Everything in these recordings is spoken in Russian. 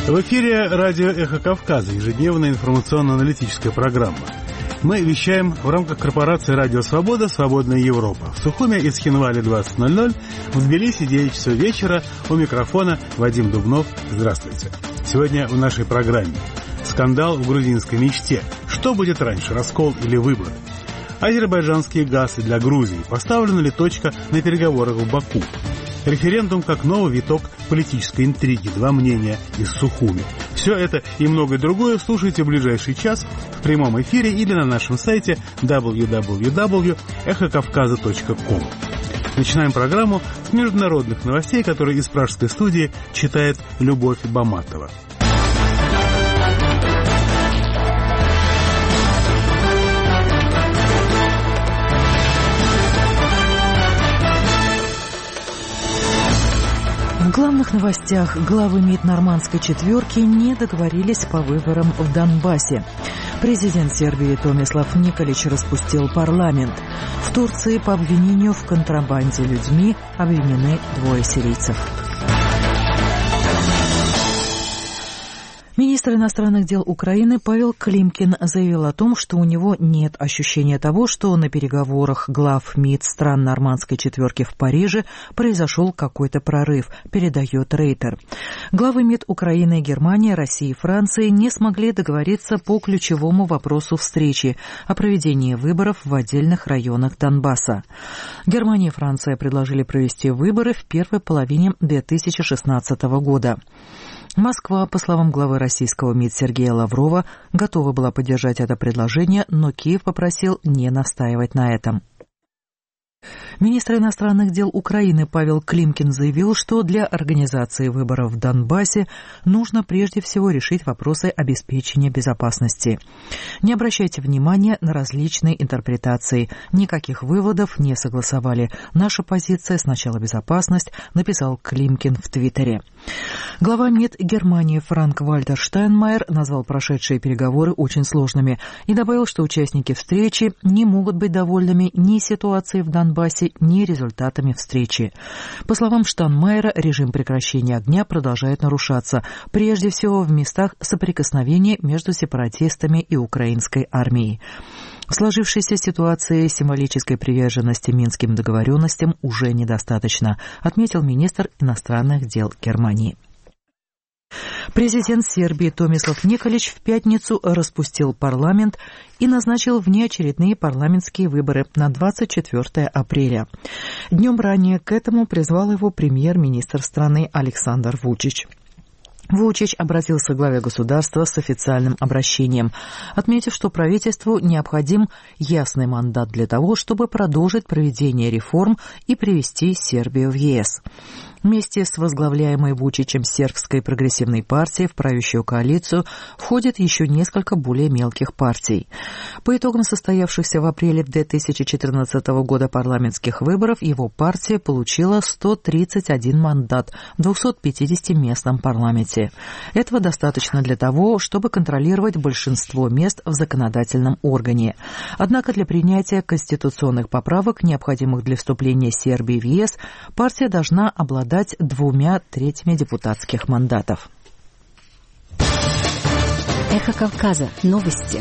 В эфире радио «Эхо Кавказа», ежедневная информационно-аналитическая программа. Мы вещаем в рамках корпорации «Радио Свобода. Свободная Европа». В Сухуме и Цхинвале 20:00, в Тбилиси 9 часов вечера. У микрофона Вадим Дубнов. Здравствуйте. Сегодня в нашей программе скандал в грузинской мечте. Что будет раньше, раскол или выборы? Азербайджанские газы для Грузии. Поставлена ли точка на переговорах в Баку? Референдум как новый виток политической интриги. Два мнения из Сухуми. Все это и многое другое слушайте в ближайший час в прямом эфире или на нашем сайте www.эхокавказа.ком. Начинаем программу с международных новостей, которые из пражской студии читает Любовь Баматова. В главных новостях главы МИД нормандской четверки не договорились по выборам в Донбассе. Президент Сербии Томислав Николич распустил парламент. В Турции по обвинению в контрабанде людьми обвинены 2 сирийцев. Министр иностранных дел Украины Павел Климкин заявил о том, что у него нет ощущения того, что на переговорах глав МИД стран нормандской четверки в Париже произошел какой-то прорыв, передает Рейтер. Главы МИД Украины, Германии, России и Франции не смогли договориться по ключевому вопросу встречи о проведении выборов в отдельных районах Донбасса. Германия и Франция предложили провести выборы в первой половине 2016 года. Москва, по словам главы российского МИД Сергея Лаврова, готова была поддержать это предложение, но Киев попросил не настаивать на этом. Министр иностранных дел Украины Павел Климкин заявил, что для организации выборов в Донбассе нужно прежде всего решить вопросы обеспечения безопасности. Не обращайте внимания на различные интерпретации. Никаких выводов не согласовали. Наша позиция сначала безопасность, написал Климкин в Твиттере. Глава МИД Германии Франк-Вальтер Штайнмайер назвал прошедшие переговоры очень сложными и добавил, что участники встречи не могут быть довольными ни ситуацией в Донбассе, ни результатами встречи. По словам Штайнмайера, режим прекращения огня продолжает нарушаться, прежде всего в местах соприкосновения между сепаратистами и украинской армией. В сложившейся ситуации символической приверженности минским договоренностям уже недостаточно, отметил министр иностранных дел Германии. Президент Сербии Томислав Николич в пятницу распустил парламент и назначил внеочередные парламентские выборы на 24 апреля. Днем ранее к этому призвал его премьер-министр страны Александр Вучич. Вучич обратился к главе государства с официальным обращением, отметив, что правительству необходим ясный мандат для того, чтобы продолжить проведение реформ и привести Сербию в ЕС. Вместе с возглавляемой Вучичем сербской прогрессивной партией в правящую коалицию входит еще несколько более мелких партий. По итогам состоявшихся в апреле 2014 года парламентских выборов его партия получила 131 мандат в 250 местном парламенте. Этого достаточно для того, чтобы контролировать большинство мест в законодательном органе. Однако для принятия конституционных поправок, необходимых для вступления Сербии в ЕС, партия должна обладать 2/3 депутатских мандатов. Эхо Кавказа. Новости.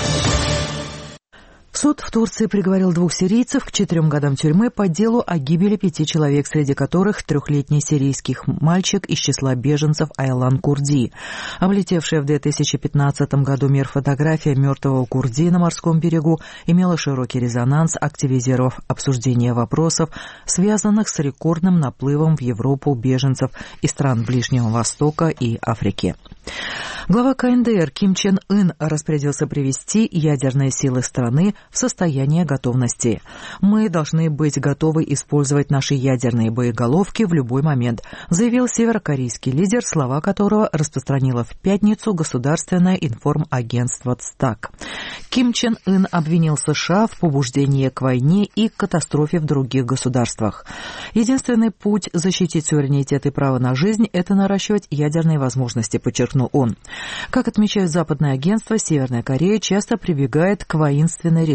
Суд в Турции приговорил 2 сирийцев к 4 годам тюрьмы по делу о гибели 5 человек, среди которых 3-летний сирийский мальчик из числа беженцев Айлан Курди. Облетевшая в 2015 году мир фотография мертвого Курди на морском берегу имела широкий резонанс, активизировав обсуждение вопросов, связанных с рекордным наплывом в Европу беженцев из стран Ближнего Востока и Африки. Глава КНДР Ким Чен Ын распорядился привести ядерные силы страны в состояние готовности. «Мы должны быть готовы использовать наши ядерные боеголовки в любой момент», заявил северокорейский лидер, слова которого распространило в пятницу государственное информагентство ЦТАК. Ким Чен Ын обвинил США в побуждении к войне и катастрофе в других государствах. «Единственный путь защитить суверенитет и право на жизнь – это наращивать ядерные возможности», подчеркнул он. Как отмечают западные агентства, Северная Корея часто прибегает к воинственной риторике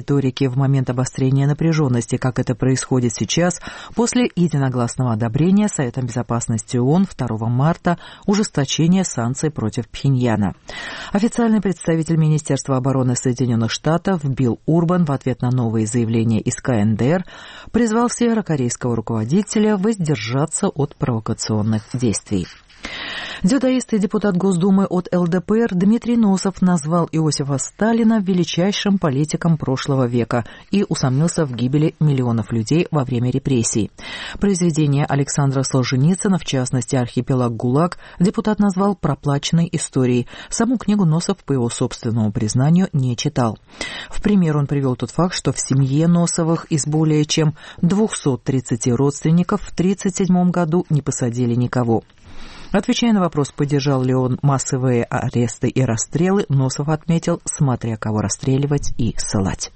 риторики в момент обострения напряженности, как это происходит сейчас, после единогласного одобрения Советом Безопасности ООН 2 марта ужесточения санкций против Пхеньяна. Официальный представитель Министерства обороны Соединенных Штатов Билл Урбан в ответ на новые заявления из КНДР призвал северокорейского руководителя воздержаться от провокационных действий. Дзюдоист и депутат Госдумы от ЛДПР Дмитрий Носов назвал Иосифа Сталина величайшим политиком прошлого века и усомнился в гибели миллионов людей во время репрессий. Произведение Александра Солженицына, в частности «Архипелаг ГУЛАГ», депутат назвал проплаченной историей. Саму книгу Носов, по его собственному признанию, не читал. В пример он привел тот факт, что в семье Носовых из более чем 230 родственников в 1937 году не посадили никого. Отвечая на вопрос, поддержал ли он массовые аресты и расстрелы, Носов отметил, смотря кого расстреливать и ссылать.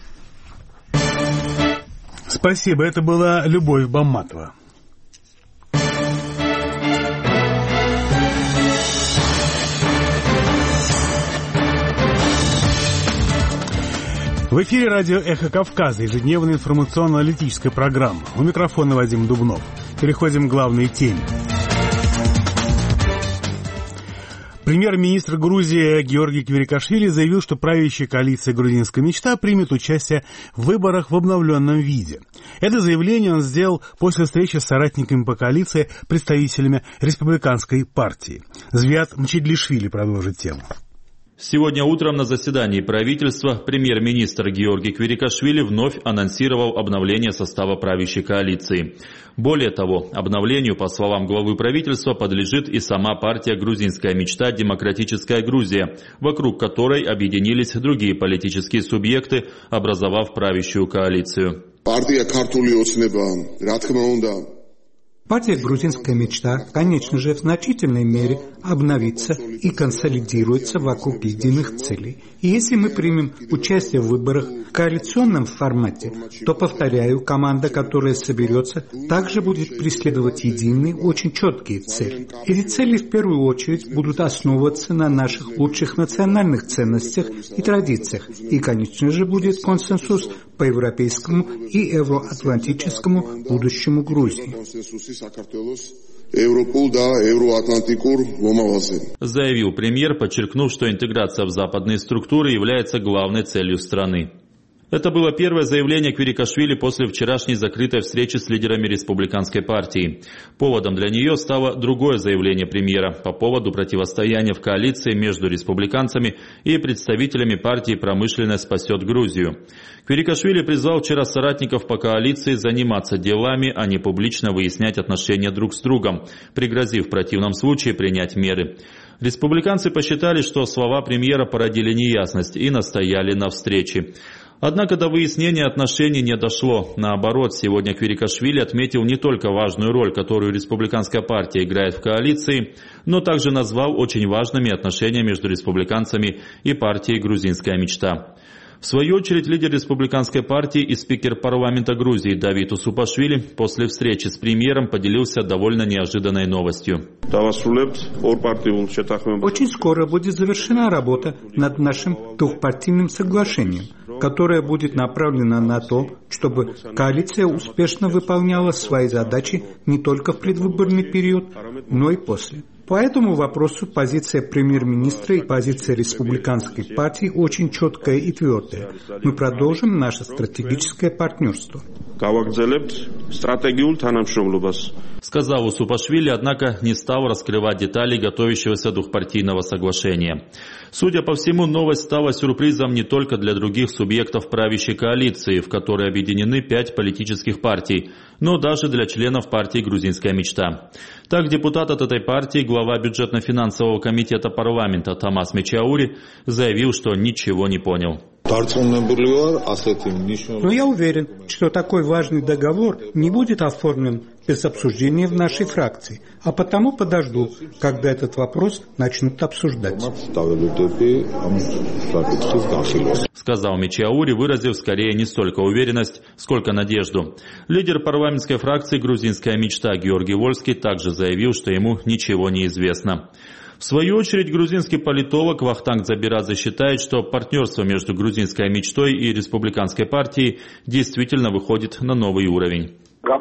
Спасибо, это была Любовь Бамматова. В эфире радио «Эхо Кавказа», ежедневная информационно-аналитическая программа. У микрофона Вадим Дубнов. Переходим к главной теме. Премьер-министр Грузии Георгий Квирикашвили заявил, что правящая коалиция «Грузинская мечта» примет участие в выборах в обновленном виде. Это заявление он сделал после встречи с соратниками по коалиции, представителями республиканской партии. Звиат Мчедлишвили продолжит тему. Сегодня утром на заседании правительства премьер-министр Георгий Квирикашвили вновь анонсировал обновление состава правящей коалиции. Более того, обновлению, по словам главы правительства, подлежит и сама партия «Грузинская мечта. Демократическая Грузия», вокруг которой объединились другие политические субъекты, образовав правящую коалицию. Партия «Грузинская мечта», конечно же, в значительной мере обновится и консолидируется вокруг единых целей. И если мы примем участие в выборах в коалиционном формате, то, повторяю, команда, которая соберется, также будет преследовать единые, очень четкие цели. Эти цели в первую очередь будут основываться на наших лучших национальных ценностях и традициях. И, конечно же, будет консенсус по европейскому и евроатлантическому будущему Грузии. Заявил премьер, подчеркнув, что интеграция в западные структуры является главной целью страны. Это было первое заявление Квирикашвили после вчерашней закрытой встречи с лидерами республиканской партии. Поводом для нее стало другое заявление премьера по поводу противостояния в коалиции между республиканцами и представителями партии «Промышленность спасет Грузию». Квирикашвили призвал вчера соратников по коалиции заниматься делами, а не публично выяснять отношения друг с другом, пригрозив в противном случае принять меры. Республиканцы посчитали, что слова премьера породили неясность и настояли на встрече. Однако до выяснения отношений не дошло. Наоборот, сегодня Квирикашвили отметил не только важную роль, которую республиканская партия играет в коалиции, но также назвал очень важными отношения между республиканцами и партией «Грузинская мечта». В свою очередь, лидер республиканской партии и спикер парламента Грузии Давид Усупашвили после встречи с премьером поделился довольно неожиданной новостью. Очень скоро будет завершена работа над нашим двухпартийным соглашением, которое будет направлено на то, чтобы коалиция успешно выполняла свои задачи не только в предвыборный период, но и после. По этому вопросу позиция премьер-министра и позиция республиканской партии очень четкая и твердая. Мы продолжим наше стратегическое партнерство. Сказал Усупашвили, однако не стал раскрывать детали готовящегося двухпартийного соглашения. Судя по всему, новость стала сюрпризом не только для других субъектов правящей коалиции, в которой объединены 5 политических партий, но даже для членов партии «Грузинская мечта». Так, депутат от этой партии, глава бюджетно-финансового комитета парламента Томас Мечаури заявил, что ничего не понял. Но я уверен, что такой важный договор не будет оформлен без обсуждения в нашей фракции, а потому подожду, когда этот вопрос начнут обсуждать. Сказал Мечаури, выразив скорее не столько уверенность, сколько надежду. Лидер парламентской фракции «Грузинская мечта» Георгий Вольский также заявил, что ему ничего не известно. В свою очередь, грузинский политолог Вахтанг Забирадзе считает, что партнерство между грузинской мечтой и республиканской партией действительно выходит на новый уровень.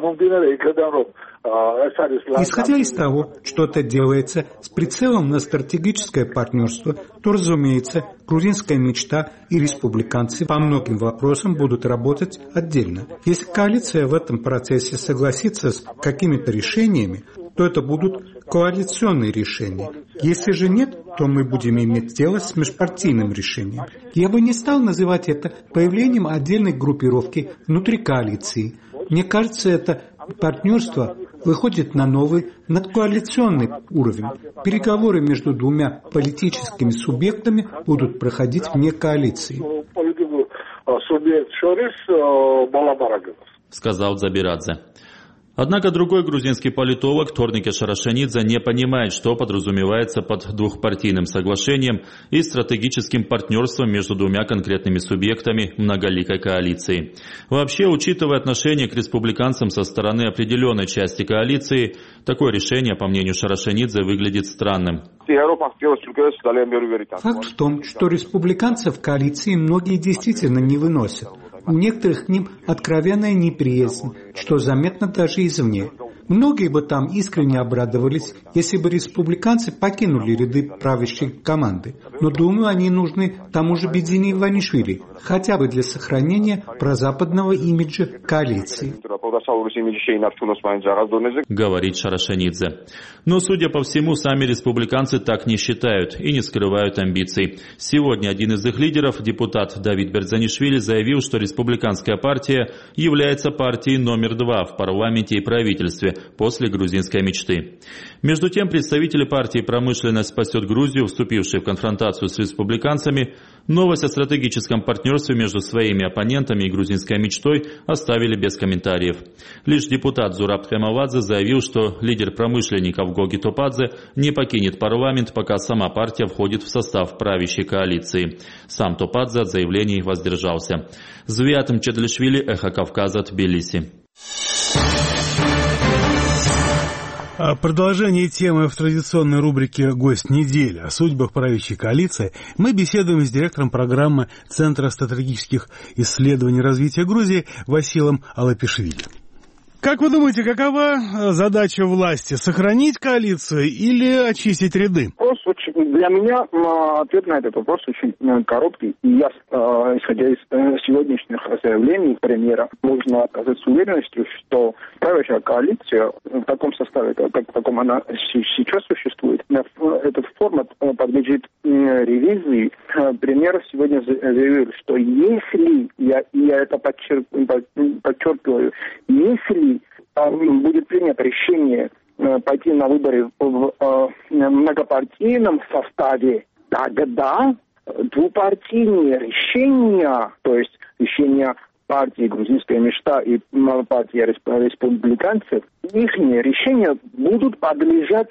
Исходя из того, что это делается с прицелом на стратегическое партнерство, то, разумеется, грузинская мечта и республиканцы по многим вопросам будут работать отдельно. Если коалиция в этом процессе согласится с какими-то решениями, то это будут коалиционные решения. Если же нет, то мы будем иметь дело с межпартийным решением. Я бы не стал называть это появлением отдельной группировки внутри коалиции. Мне кажется, это партнерство выходит на новый надкоалиционный уровень. Переговоры между двумя политическими субъектами будут проходить вне коалиции. Сказал Забирадзе. Однако другой грузинский политолог Торнике Шарашенидзе не понимает, что подразумевается под двухпартийным соглашением и стратегическим партнерством между двумя конкретными субъектами многоликой коалиции. Вообще, учитывая отношение к республиканцам со стороны определенной части коалиции, такое решение, по мнению Шарашенидзе, выглядит странным. Факт в том, что республиканцев в коалиции многие действительно не выносят. У некоторых к ним откровенная неприязнь, что заметно даже извне. Многие бы там искренне обрадовались, если бы республиканцы покинули ряды правящей команды. Но, думаю, они нужны тому же Бедзине Иванишвили, хотя бы для сохранения прозападного имиджа коалиции. Говорит Шарашенидзе. Но, судя по всему, сами республиканцы так не считают и не скрывают амбиций. Сегодня один из их лидеров, депутат Давид Берзанишвили, заявил, что республиканская партия является партией номер 2 в парламенте и правительстве после грузинской мечты. Между тем, представители партии «Промышленность спасет Грузию», вступившие в конфронтацию с республиканцами, новость о стратегическом партнерстве между своими оппонентами и грузинской мечтой оставили без комментариев. Лишь депутат Зураб Хемавадзе заявил, что лидер промышленников Гоги Топадзе не покинет парламент, пока сама партия входит в состав правящей коалиции. Сам Топадзе от заявлений воздержался. Звиат Мчедлишвили, Эхо Кавказа, Тбилиси. Продолжение темы в традиционной рубрике «Гость недели» о судьбах правящей коалиции мы беседуем с директором программы Центра стратегических исследований и развития Грузии Василом Алапишвили. Как вы думаете, какова задача власти? Сохранить коалицию или очистить ряды? Для меня ответ на этот вопрос очень короткий. И я, исходя из сегодняшних заявлений премьера, можно сказать с уверенностью, что правящая коалиция в таком составе, в каком она сейчас существует, этот формат подлежит ревизии. Премьер сегодня заявил, что если, я это подчеркиваю, если будет принято решение пойти на выборы в многопартийном составе, тогда двупартийные решения, то есть решения партии «Грузинская мечта» и партии республиканцев, их решения будут подлежать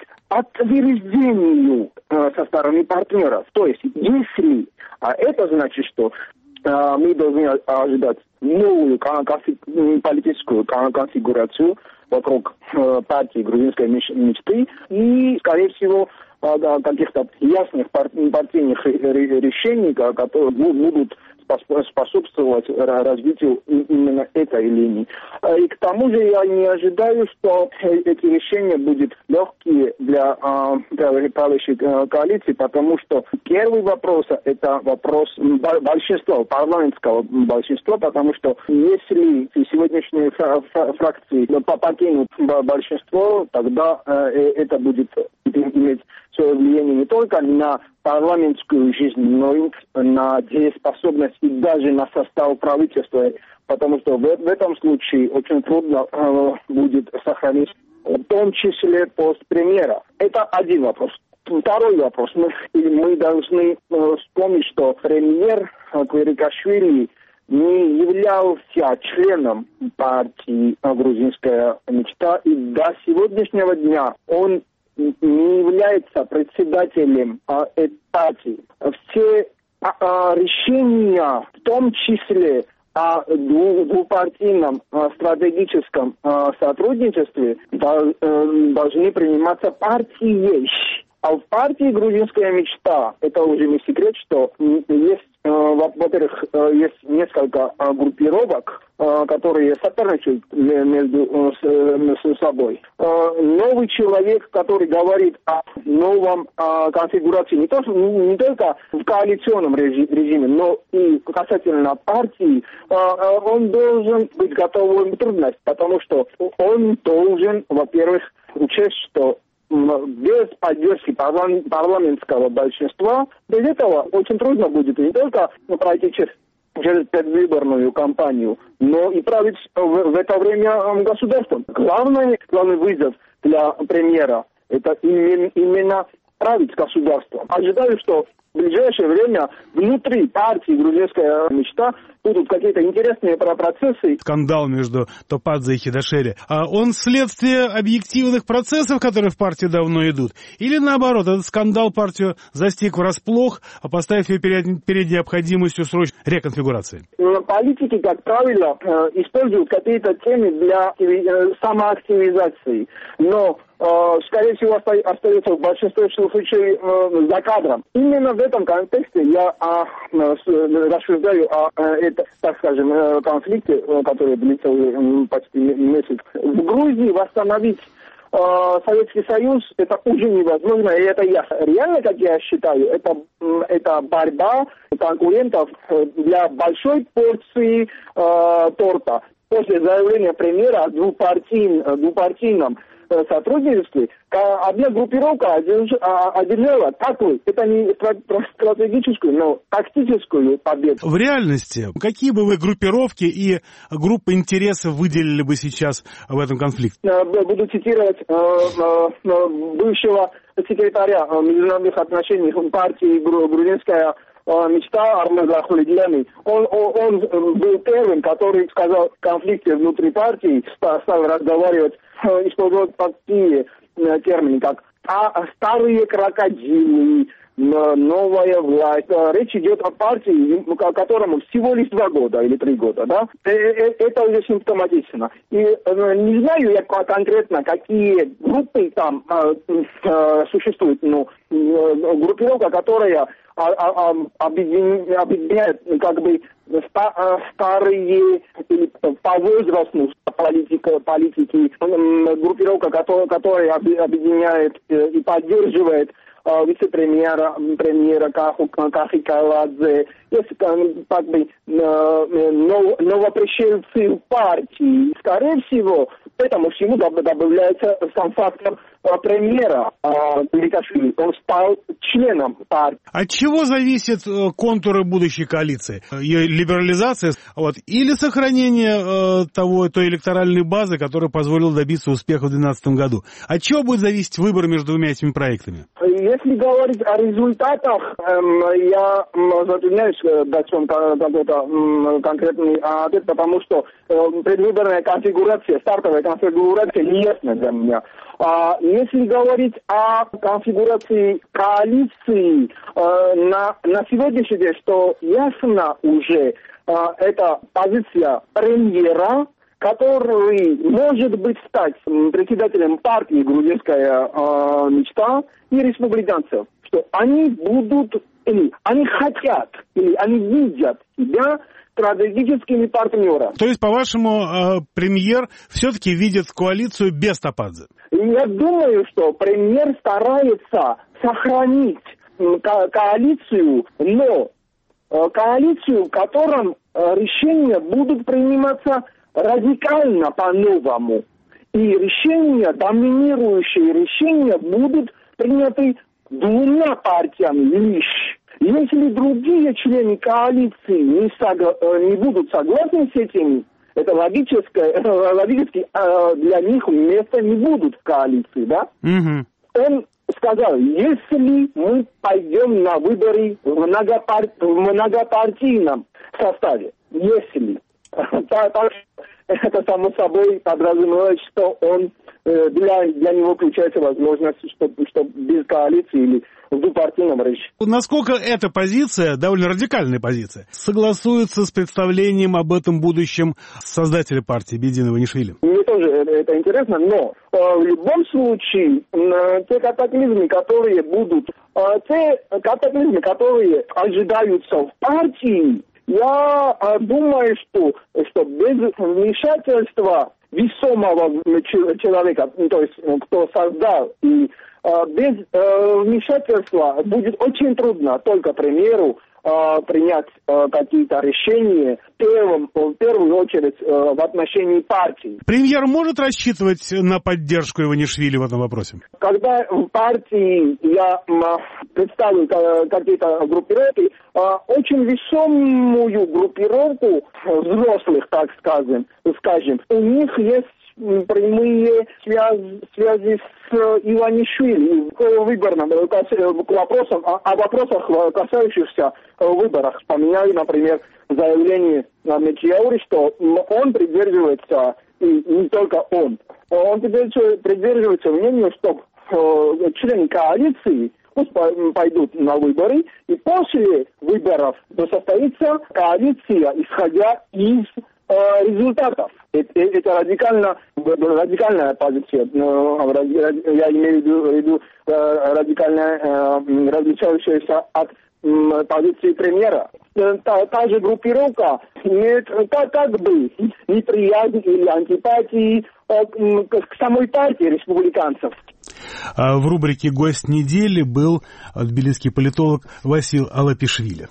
отвержению со стороны партнеров. То есть, если, это значит, что мы должны ожидать новую политическую конфигурацию вокруг партии грузинской мечты и, скорее всего, каких-то ясных партийных решений, которые будут способствовать развитию именно этой линии. И к тому же я не ожидаю, что эти решения будут легкие для правящей коалиции, потому что первый вопрос – это вопрос большинства, парламентского большинства, потому что если сегодняшние фракции покинут большинство, тогда это будет иметь свое влияние не только на парламентскую жизнь, но и на дееспособность и даже на состав правительства, потому что в этом случае очень трудно будет сохранить, в том числе пост премьера. Это один вопрос. Второй вопрос. Мы должны вспомнить, что премьер Квирикашвили не являлся членом партии «Грузинская мечта», и до сегодняшнего дня он не является председателем этой партии. Все решения, в том числе о двупартийном стратегическом сотрудничестве, должны приниматься партией, А в партии «Грузинская мечта» это уже не секрет, что есть, во-первых, есть несколько группировок, которые соперничают между собой. Новый человек, который говорит о новом конфигурации не только в коалиционном режиме, но и касательно партии, он должен быть готовым к трудностям, потому что он должен, во-первых, учесть, что без поддержки парламентского большинства, без этого очень трудно будет не только пройти через предвыборную кампанию, но и править в это время государством. Главный вызов для премьера – это именно править государством. Ожидаю, что в ближайшее время внутри партии «Грузинская мечта» будут какие-то интересные процессы. Скандал между Топадзе и Хидашери. А он следствие объективных процессов, которые в партии давно идут? Или наоборот, этот скандал партию застиг врасплох, поставив ее перед необходимостью срочной реконфигурации? Политики, как правило, используют какие-то темы для самоактивизации. Но скорее всего, остается в большинстве случаев за кадром. Именно в этом контексте я рассуждаю о так скажем, конфликте, который длится уже почти месяц. В Грузии восстановить Советский Союз это уже невозможно, и это ясно. Реально, как я считаю, это борьба конкурентов для большой порции торта. После заявления премьера о двупартийном сотрудничестве, одна группировка одержала такую, это не стратегическую, но тактическую победу. В реальности, какие бы вы группировки и группы интересов выделили бы сейчас в этом конфликте? Буду цитировать бывшего секретаря международных отношений партии «Грузинская мечта» Армаза Хулидияни. Он был первым, который сказал в конфликте внутри партии, стал разговаривать, использовать такие термины, как старые крокодилы, новая власть. Речь идет о партии, которому всего лишь 2 года или 3 года, да? Это уже симптоматично. И не знаю я конкретно, какие группы там существуют, но группировка, которая объединяет как бы старые или по возрасту политики, группировка, которая объединяет и поддерживает вице-премьера Кахи Кайладзе, есть как бы новопришельцы в партии. Скорее всего, к этому всему добавляется сам фактор премьера Меликашвили. Он стал членом партии. От чего зависят контуры будущей коалиции? Ее либерализация или сохранение той электоральной базы, которая позволила добиться успеха в 2012 году? От чего будет зависеть выбор между двумя этими проектами? Если говорить о результатах, я затрудняюсь дать вам какой-то конкретный ответ, потому что предвыборная конфигурация, стартовая конфигурация не ясна для меня. Если говорить о конфигурации коалиции, на сегодняшний день, что ясно уже, это позиция премьера, который может быть стать председателем партии «Грузинская мечта» и республиканцев, что они будут, или они хотят, или они видят себя стратегическими партнерами. То есть, по-вашему, премьер все-таки видит коалицию без Топадзе? Я думаю, что премьер старается сохранить коалицию, но коалицию, в котором решения будут приниматься радикально по-новому. И решения, доминирующие решения, будут приняты 2 партиями лишь. Если другие члены коалиции не будут согласны с этим, это логически для них места не будут в коалиции, да? Угу. Он сказал, если мы пойдем на выборы в многопартийном составе, если, это само собой подразумевает, что он для него включается возможность, что без коалиции или в двупартийном режиме. Насколько эта позиция, довольно радикальная позиция, согласуется с представлением об этом будущем создателя партии Бедина Иванишвили? Мне тоже это интересно, но в любом случае те катаклизмы, которые будут, те катаклизмы, которые ожидаются в партии, я думаю, что без вмешательства весомого человека, то есть кто создал, и без вмешательства будет очень трудно, только, к примеру, принять какие-то решения в первую очередь в отношении партии. Премьер может рассчитывать на поддержку Иванишвили в этом вопросе? Когда в партии я представлю какие-то группировки, очень весомую группировку взрослых, так скажем, у них есть прямые связи с Иванишвили к выборам, к вопросам, о вопросах, касающихся выборов. Вспоминаю, например, заявление Мечиаури, что он придерживается, и не только он придерживается мнению, что члены коалиции пусть пойдут на выборы, и после выборов состоится коалиция, исходя из результатов. Это радикальная позиция. Я имею в виду радикальная, различающаяся от позиции премьера. Та же группировка имеет как бы неприязнь или антипатии к самой партии республиканцев. В рубрике «Гость недели» был тбилисский политолог Васил Алапишвили.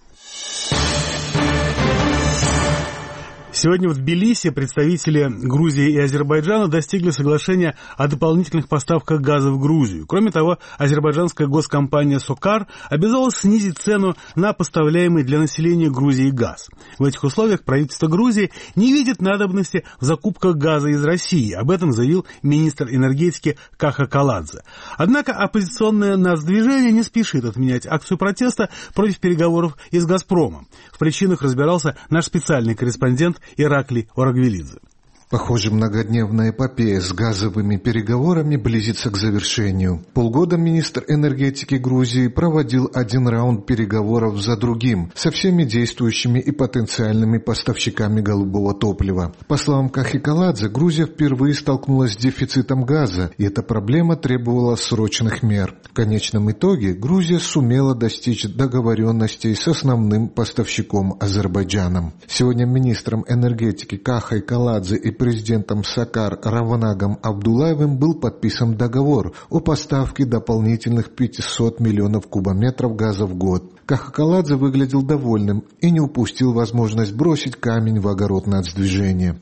Сегодня в Тбилиси представители Грузии и Азербайджана достигли соглашения о дополнительных поставках газа в Грузию. Кроме того, азербайджанская госкомпания «Сокар» обязалась снизить цену на поставляемый для населения Грузии газ. В этих условиях правительство Грузии не видит надобности в закупках газа из России. Об этом заявил министр энергетики Каха Каладзе. Однако оппозиционное нацдвижение не спешит отменять акцию протеста против переговоров и с «Газпромом». В причинах разбирался наш специальный корреспондент Ираклий Орагвелидзе. Похоже, многодневная эпопея с газовыми переговорами близится к завершению. Полгода министр энергетики Грузии проводил один раунд переговоров за другим со всеми действующими и потенциальными поставщиками голубого топлива. По словам Кахи Каладзе, Грузия впервые столкнулась с дефицитом газа, и эта проблема требовала срочных мер. В конечном итоге Грузия сумела достичь договоренностей с основным поставщиком Азербайджаном. Сегодня министром энергетики Кахой Каладзе и президентом Сокар Раванагом Абдулаевым был подписан договор о поставке дополнительных 500 миллионов кубометров газа в год. Каха Каладзе выглядел довольным и не упустил возможность бросить камень в огород нацдвижения.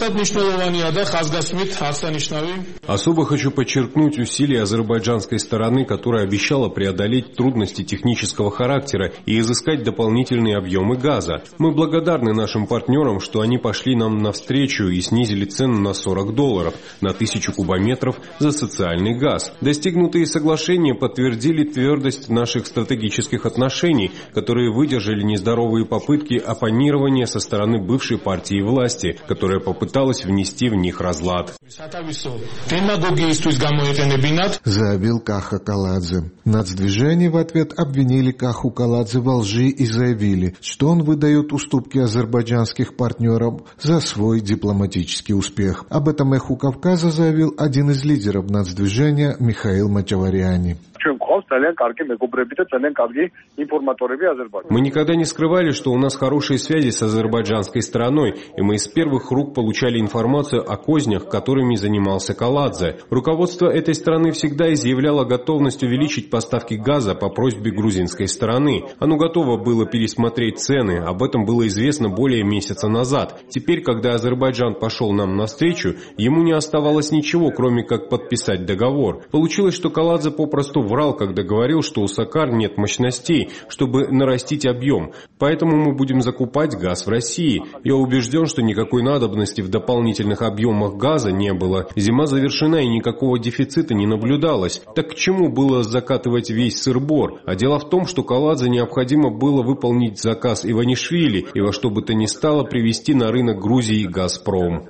Особо хочу подчеркнуть усилия азербайджанской стороны, которая обещала преодолеть трудности технического характера и изыскать дополнительные объемы газа. Мы благодарны нашим партнерам, что они пошли нам навстречу и снизили цену на $40 на 1000 кубометров за социальный газ. Достигнутые соглашения подтвердили твердость наших стратегических отношений, которые выдержали нездоровые попытки оппонирования со стороны бывшей партии власти, которая попыталась внести в них разлад. Заявил Каха Каладзе. Нацдвижение в ответ обвинили Каху Каладзе во лжи и заявили, что он выдает уступки азербайджанских партнерам за свой дипломатический успех. Об этом «Эху Кавказа» заявил один из лидеров нацдвижения Михаил Матяваряни. Мы никогда не скрывали, что у нас хорошие связи с азербайджанской стороной, и мы из первых рук получали информацию о кознях, которыми занимался Каладзе. Руководство этой страны всегда изъявляло готовность увеличить поставки газа по просьбе грузинской стороны. Оно готово было пересмотреть цены, об этом было известно более месяца назад. Теперь, когда Азербайджан пошел нам навстречу, ему не оставалось ничего, кроме как подписать договор. Получилось, что Каладзе попросту врал, когда говорил, что у Сокар нет мощностей, чтобы нарастить объем. Поэтому мы будем закупать газ в России. Я убежден, что никакой надобности в дополнительных объемах газа не было. Зима завершена и никакого дефицита не наблюдалось. Так к чему было закатывать весь сыр-бор? А дело в том, что Каладзе необходимо было выполнить заказ Иванишвили и во что бы то ни стало привести на рынок Грузии «Газпром».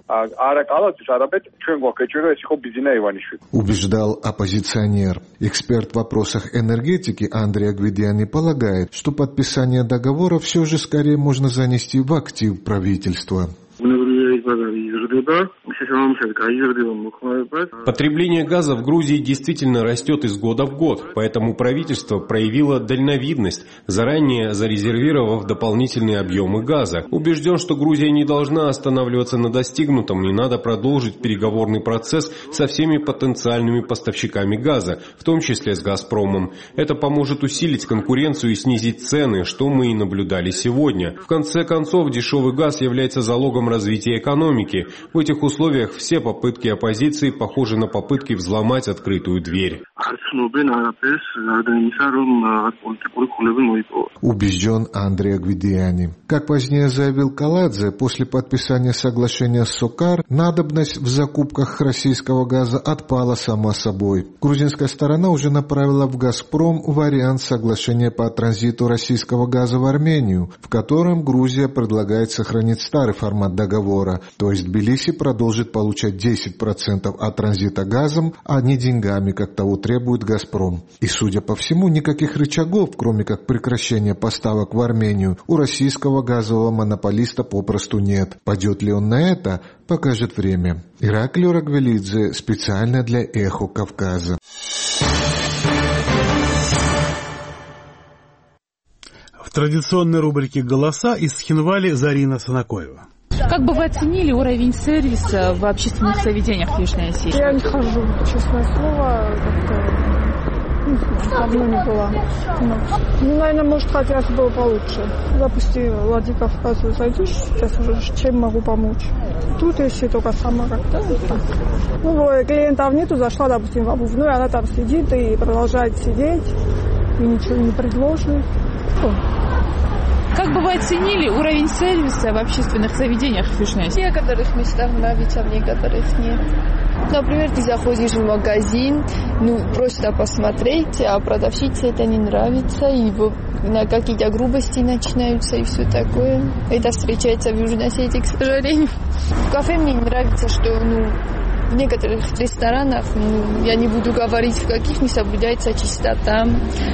Убеждал оппозиционер. Эксперт в вопросах энергетики Андрей Агведяни полагает, что подписание договора все же скорее можно занести в актив правительства. Потребление газа в Грузии действительно растет из года в год, поэтому правительство проявило дальновидность, заранее зарезервировав дополнительные объемы газа. Убежден, что Грузия не должна останавливаться на достигнутом, и надо продолжить переговорный процесс со всеми потенциальными поставщиками газа, в том числе с «Газпромом». Это поможет усилить конкуренцию и снизить цены, что мы и наблюдали сегодня. В конце концов, дешевый газ является залогом развития экономики. В этих условиях все попытки оппозиции похожи на попытки взломать открытую дверь. Убежден Андрей Гвидиани. Как позднее заявил Каладзе, после подписания соглашения с СОКАР надобность в закупках российского газа отпала сама собой. Грузинская сторона уже направила в «Газпром» вариант соглашения по транзиту российского газа в Армению, в котором Грузия предлагает сохранить старый формат договора, то есть Тбилиси продолжит получать 10% от транзита газом, а не деньгами, как того требует «Газпром». И, судя по всему, никаких рычагов, кроме как прекращения поставок в Армению, у российского газового монополиста попросту нет. Пойдет ли он на это, покажет время. Ираклий Рагвелидзе специально для «Эхо Кавказа». В традиционной рубрике «Голоса» из Цхинвали Зарина Санакоева. Как бы вы оценили уровень сервиса в общественных заведениях в Южной Осетии? Я не хожу, честное слово, давно не была. Наверное, может, хотелось бы было получше. Допустим, Владикавказу зайдешь, сейчас уже чем могу помочь. Тут если только сама как-то так. Клиентов нету, зашла, допустим, в обувную, она там сидит и продолжает сидеть, и ничего не предложит. Как бы вы оценили уровень сервиса в общественных заведениях в Южной Осетии? В некоторых местах нравится, в некоторых нет. Например, ты заходишь в магазин, просто посмотреть, а продавщице это не нравится, и на какие-то грубости начинаются и все такое. Это встречается в Южной Осетии, к сожалению. В кафе мне не нравится, что в некоторых ресторанах, я не буду говорить, в каких не соблюдается чистота.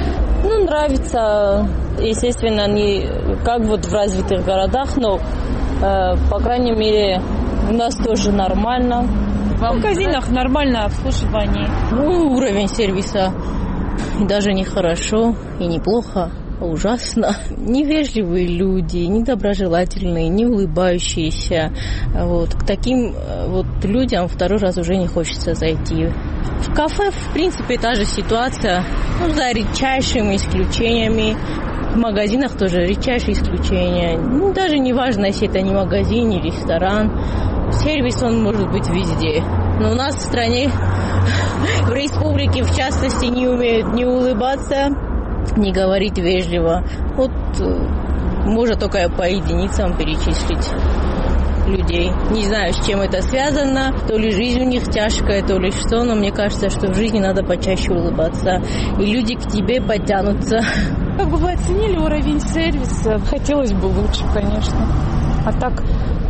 Нравится, естественно, не как в развитых городах, но, по крайней мере, у нас тоже нормально. В магазинах нормальное обслуживание. Уровень сервиса даже не хорошо и неплохо, а ужасно. Невежливые люди, недоброжелательные, не улыбающиеся. К таким людям второй раз уже не хочется зайти. В кафе, в принципе, та же ситуация, за редчайшими исключениями. В магазинах тоже редчайшие исключения. Даже не важно, если это не магазин, не ресторан. Сервис, он может быть везде. Но у нас в стране, в республике, в частности, не умеют не улыбаться, не говорить вежливо. Можно только по единицам перечислить людей. Не знаю, с чем это связано. То ли жизнь у них тяжкая, то ли что, но мне кажется, что в жизни надо почаще улыбаться. И люди к тебе подтянутся. Как бы вы оценили уровень сервиса? Хотелось бы лучше, конечно. А так,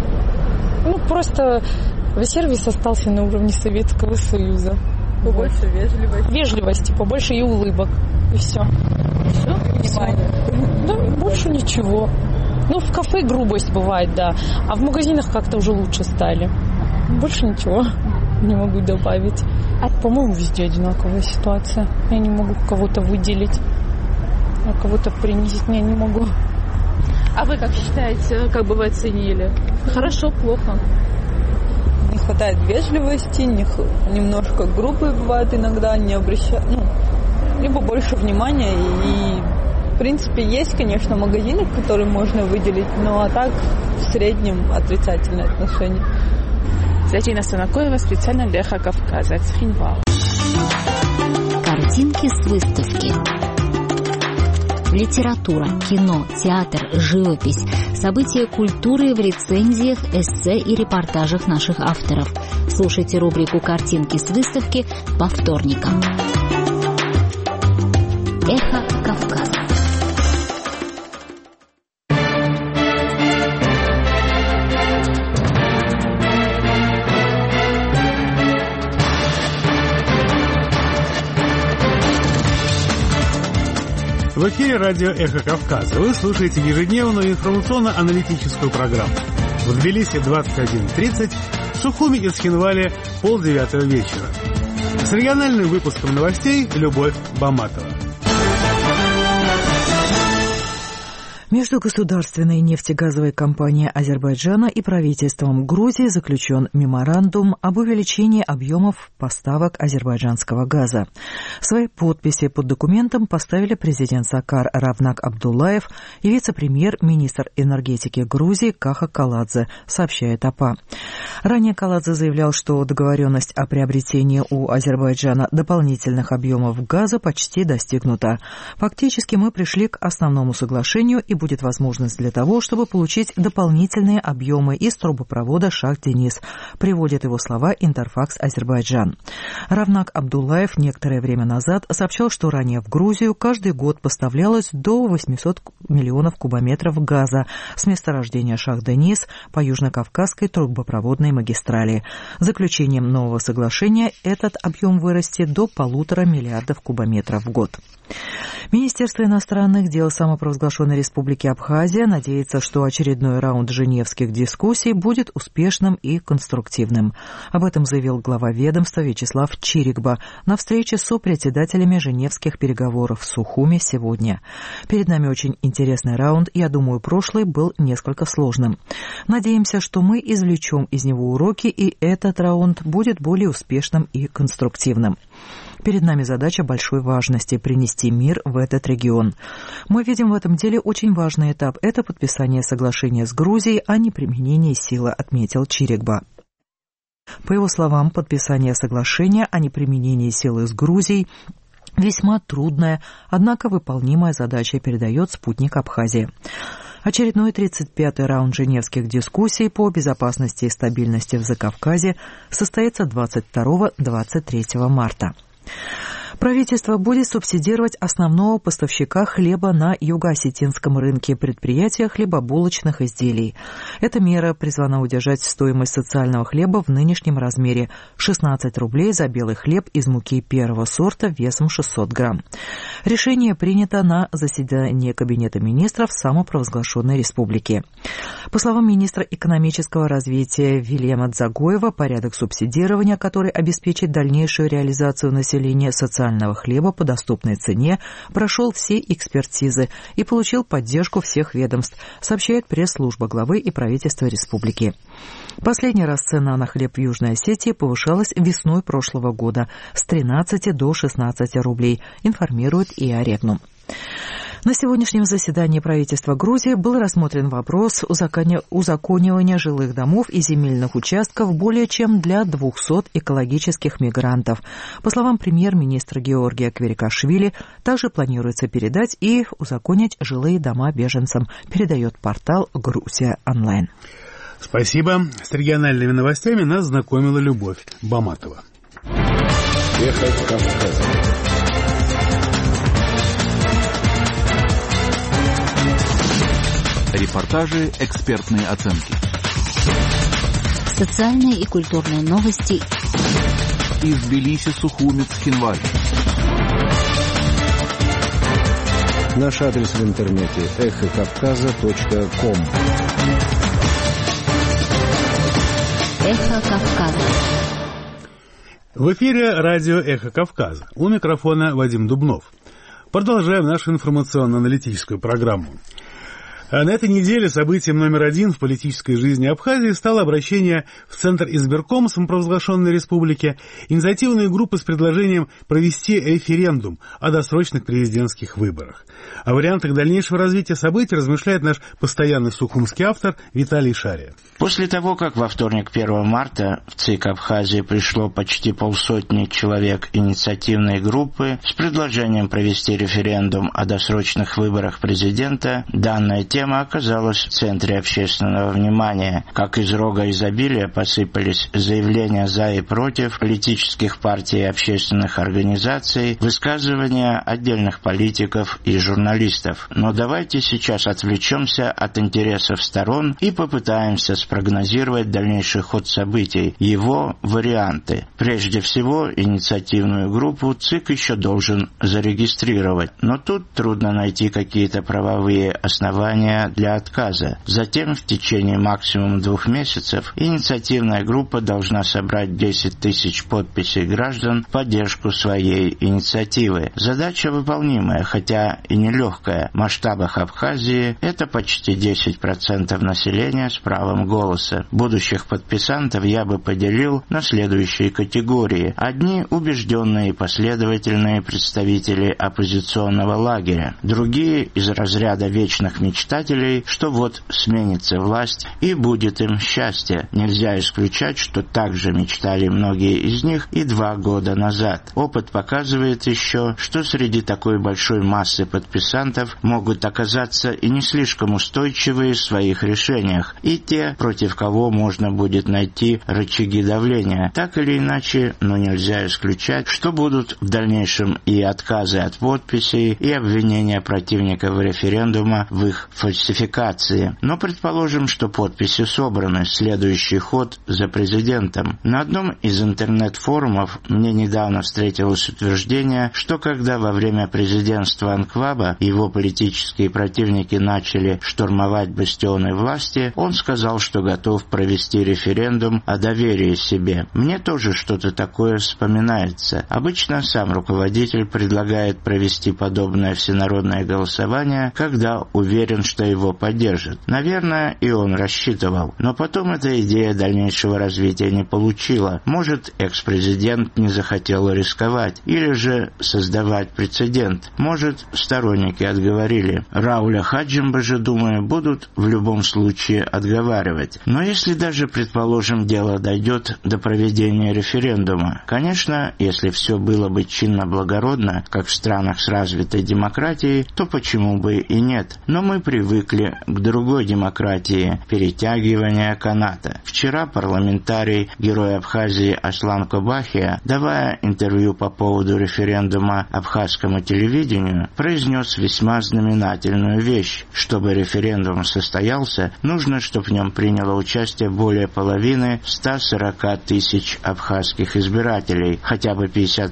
просто сервис остался на уровне Советского Союза. Побольше вежливости. Вежливости, побольше и улыбок. И все. Все? Внимание. Да, больше ничего. В кафе грубость бывает, да. А в магазинах как-то уже лучше стали. Больше ничего не могу добавить. По-моему, везде одинаковая ситуация. Я не могу кого-то выделить. А кого-то принизить я не могу. А вы как считаете, как бы вы оценили? Хорошо, плохо? Не хватает вежливости, немножко грубые бывают иногда, не обращают, либо больше внимания. И, в принципе, есть, конечно, магазины, которые можно выделить, а так в среднем отрицательное отношение. Зарина Санакоева специально для «Эхо Кавказа», Цхинвал. Картинки с выставки. Литература, кино, театр, живопись, события культуры в рецензиях, эссе и репортажах наших авторов. Слушайте рубрику «Картинки с выставки» по вторникам. Эхо Кавказа. В эфире радио «Эхо Кавказа». Вы слушаете ежедневную информационно-аналитическую программу. В Тбилиси 21:30, В Сухуми и Цхинвале 8:30 вечера. С региональным выпуском новостей Любовь Баматова. Между государственной нефтегазовой компанией Азербайджана и правительством Грузии заключен меморандум об увеличении объемов поставок азербайджанского газа. Свои подписи под документом поставили президент Сакар Равнак Абдуллаев и вице-премьер-министр энергетики Грузии Каха Каладзе, сообщает АПА. Ранее Каладзе заявлял, что договоренность о приобретении у Азербайджана дополнительных объемов газа почти достигнута. Фактически мы пришли к основному соглашению и будет возможность для того, чтобы получить дополнительные объемы из трубопровода Шах-Денис, приводит его слова Интерфакс Азербайджан. Равнак Абдуллаев некоторое время назад сообщал, что ранее в Грузию каждый год поставлялось до 800 миллионов кубометров газа с месторождения Шах-Денис по Южно-Кавказской трубопроводной магистрали. Заключением нового соглашения этот объем вырастет до 1,5 миллиарда кубометров в год. Министерство иностранных дел самопровозглашенной Республики Абхазия надеется, что очередной раунд женевских дискуссий будет успешным и конструктивным. Об этом заявил глава ведомства Вячеслав Чирикба на встрече с сопредседателями женевских переговоров в Сухуми сегодня. Перед нами очень интересный раунд, я думаю, прошлый был несколько сложным. Надеемся, что мы извлечем из него уроки, и этот раунд будет более успешным и конструктивным. Перед нами задача большой важности – принести мир в этот регион. Мы видим в этом деле очень важный этап – это подписание соглашения с Грузией о неприменении силы, отметил Чирикба. По его словам, подписание соглашения о неприменении силы с Грузией – весьма трудная, однако выполнимая задача, передает спутник Абхазии. Очередной 35-й раунд женевских дискуссий по безопасности и стабильности в Закавказье состоится 22-23 марта. Правительство будет субсидировать основного поставщика хлеба на юго-осетинском рынке предприятия хлебобулочных изделий. Эта мера призвана удержать стоимость социального хлеба в нынешнем размере – 16 рублей за белый хлеб из муки первого сорта весом 600 грамм. Решение принято на заседании Кабинета министров самопровозглашенной республики. По словам министра экономического развития Вильяма Дзагоева, порядок субсидирования, который обеспечит дальнейшую реализацию населения социального хлеба по доступной цене, прошел все экспертизы и получил поддержку всех ведомств, сообщает пресс-служба главы и правительства республики. Последний раз цена на хлеб в Южной Осетии повышалась весной прошлого года с 13 до 16 рублей, информирует ИА Регнум. На сегодняшнем заседании правительства Грузии был рассмотрен вопрос узаконивания жилых домов и земельных участков более чем для 200 экологических мигрантов. По словам премьер-министра Георгия Кверикашвили, также планируется передать и узаконить жилые дома беженцам, передает портал «Грузия онлайн». Спасибо. С региональными новостями нас знакомила Любовь Баматова. Эхо Кавказа. Репортажи, экспертные оценки. Социальные и культурные новости. Из Тбилиси, Сухуми, Цхинвали. Наш адрес в интернете эхокавказа.ком. Эхо Кавказа. В эфире радио «Эхо Кавказа». У микрофона Вадим Дубнов. Продолжаем нашу информационно-аналитическую программу. На этой неделе событием номер один в политической жизни Абхазии стало обращение в Центр избирком самопровозглашенной республики инициативной группы с предложением провести референдум о досрочных президентских выборах. О вариантах дальнейшего развития событий размышляет наш постоянный сухумский автор Виталий Шария. После того, как во вторник 1 марта в ЦИК Абхазии пришло почти 150 человек инициативной группы с предложением провести референдум о досрочных выборах президента, данная тема оказалась в центре общественного внимания. Как из рога изобилия посыпались заявления за и против политических партий и общественных организаций, высказывания отдельных политиков и журналистов. Но давайте сейчас отвлечемся от интересов сторон и попытаемся спрогнозировать дальнейший ход событий, его варианты. Прежде всего, инициативную группу ЦИК еще должен зарегистрировать. Но тут трудно найти какие-то правовые основания основания для отказа. Затем в течение максимум 2 месяцев инициативная группа должна собрать 10 тысяч подписей граждан в поддержку своей инициативы. Задача выполнимая, хотя и нелегкая. В масштабах Абхазии это почти 10% населения с правом голоса. Будущих подписантов я бы поделил на следующие категории. Одни – убежденные и последовательные представители оппозиционного лагеря. Другие – из разряда вечных мечтателей, что вот сменится власть и будет им счастье. Нельзя исключать, что также мечтали многие из них и 2 года назад. Опыт показывает еще, что среди такой большой массы подписантов могут оказаться и не слишком устойчивые в своих решениях, и те, против кого можно будет найти рычаги давления. Так или иначе, но нельзя исключать, что будут в дальнейшем и отказы от подписей, и обвинения противников референдума в их фальсификации. Но предположим, что подписи собраны. Следующий ход за президентом. На одном из интернет-форумов мне недавно встретилось утверждение, что когда во время президентства Анклава его политические противники начали штурмовать бастионы власти, он сказал, что готов провести референдум о доверии себе. Мне тоже что-то такое вспоминается. Обычно сам руководитель предлагает провести подобное всенародное голосование, когда уверен, что его поддержат. Наверное, и он рассчитывал. Но потом эта идея дальнейшего развития не получила. Может, экс-президент не захотел рисковать, или же создавать прецедент. Может, сторонники отговорили. Рауля Хаджимба же, думаю, будут в любом случае отговаривать. Но если даже, предположим, дело дойдет до проведения референдума, конечно, если все было бы чинно-благородно, как в странах с развитой демократией, то почему бы и нет. Но мы привыкли к другой демократии – перетягивания каната. Вчера парламентарий, герой Абхазии Аслан Кобахия, давая интервью по поводу референдума абхазскому телевидению, произнес весьма знаменательную вещь. Чтобы референдум состоялся, нужно, чтобы в нем приняло участие более половины 140 тысяч абхазских избирателей, хотя бы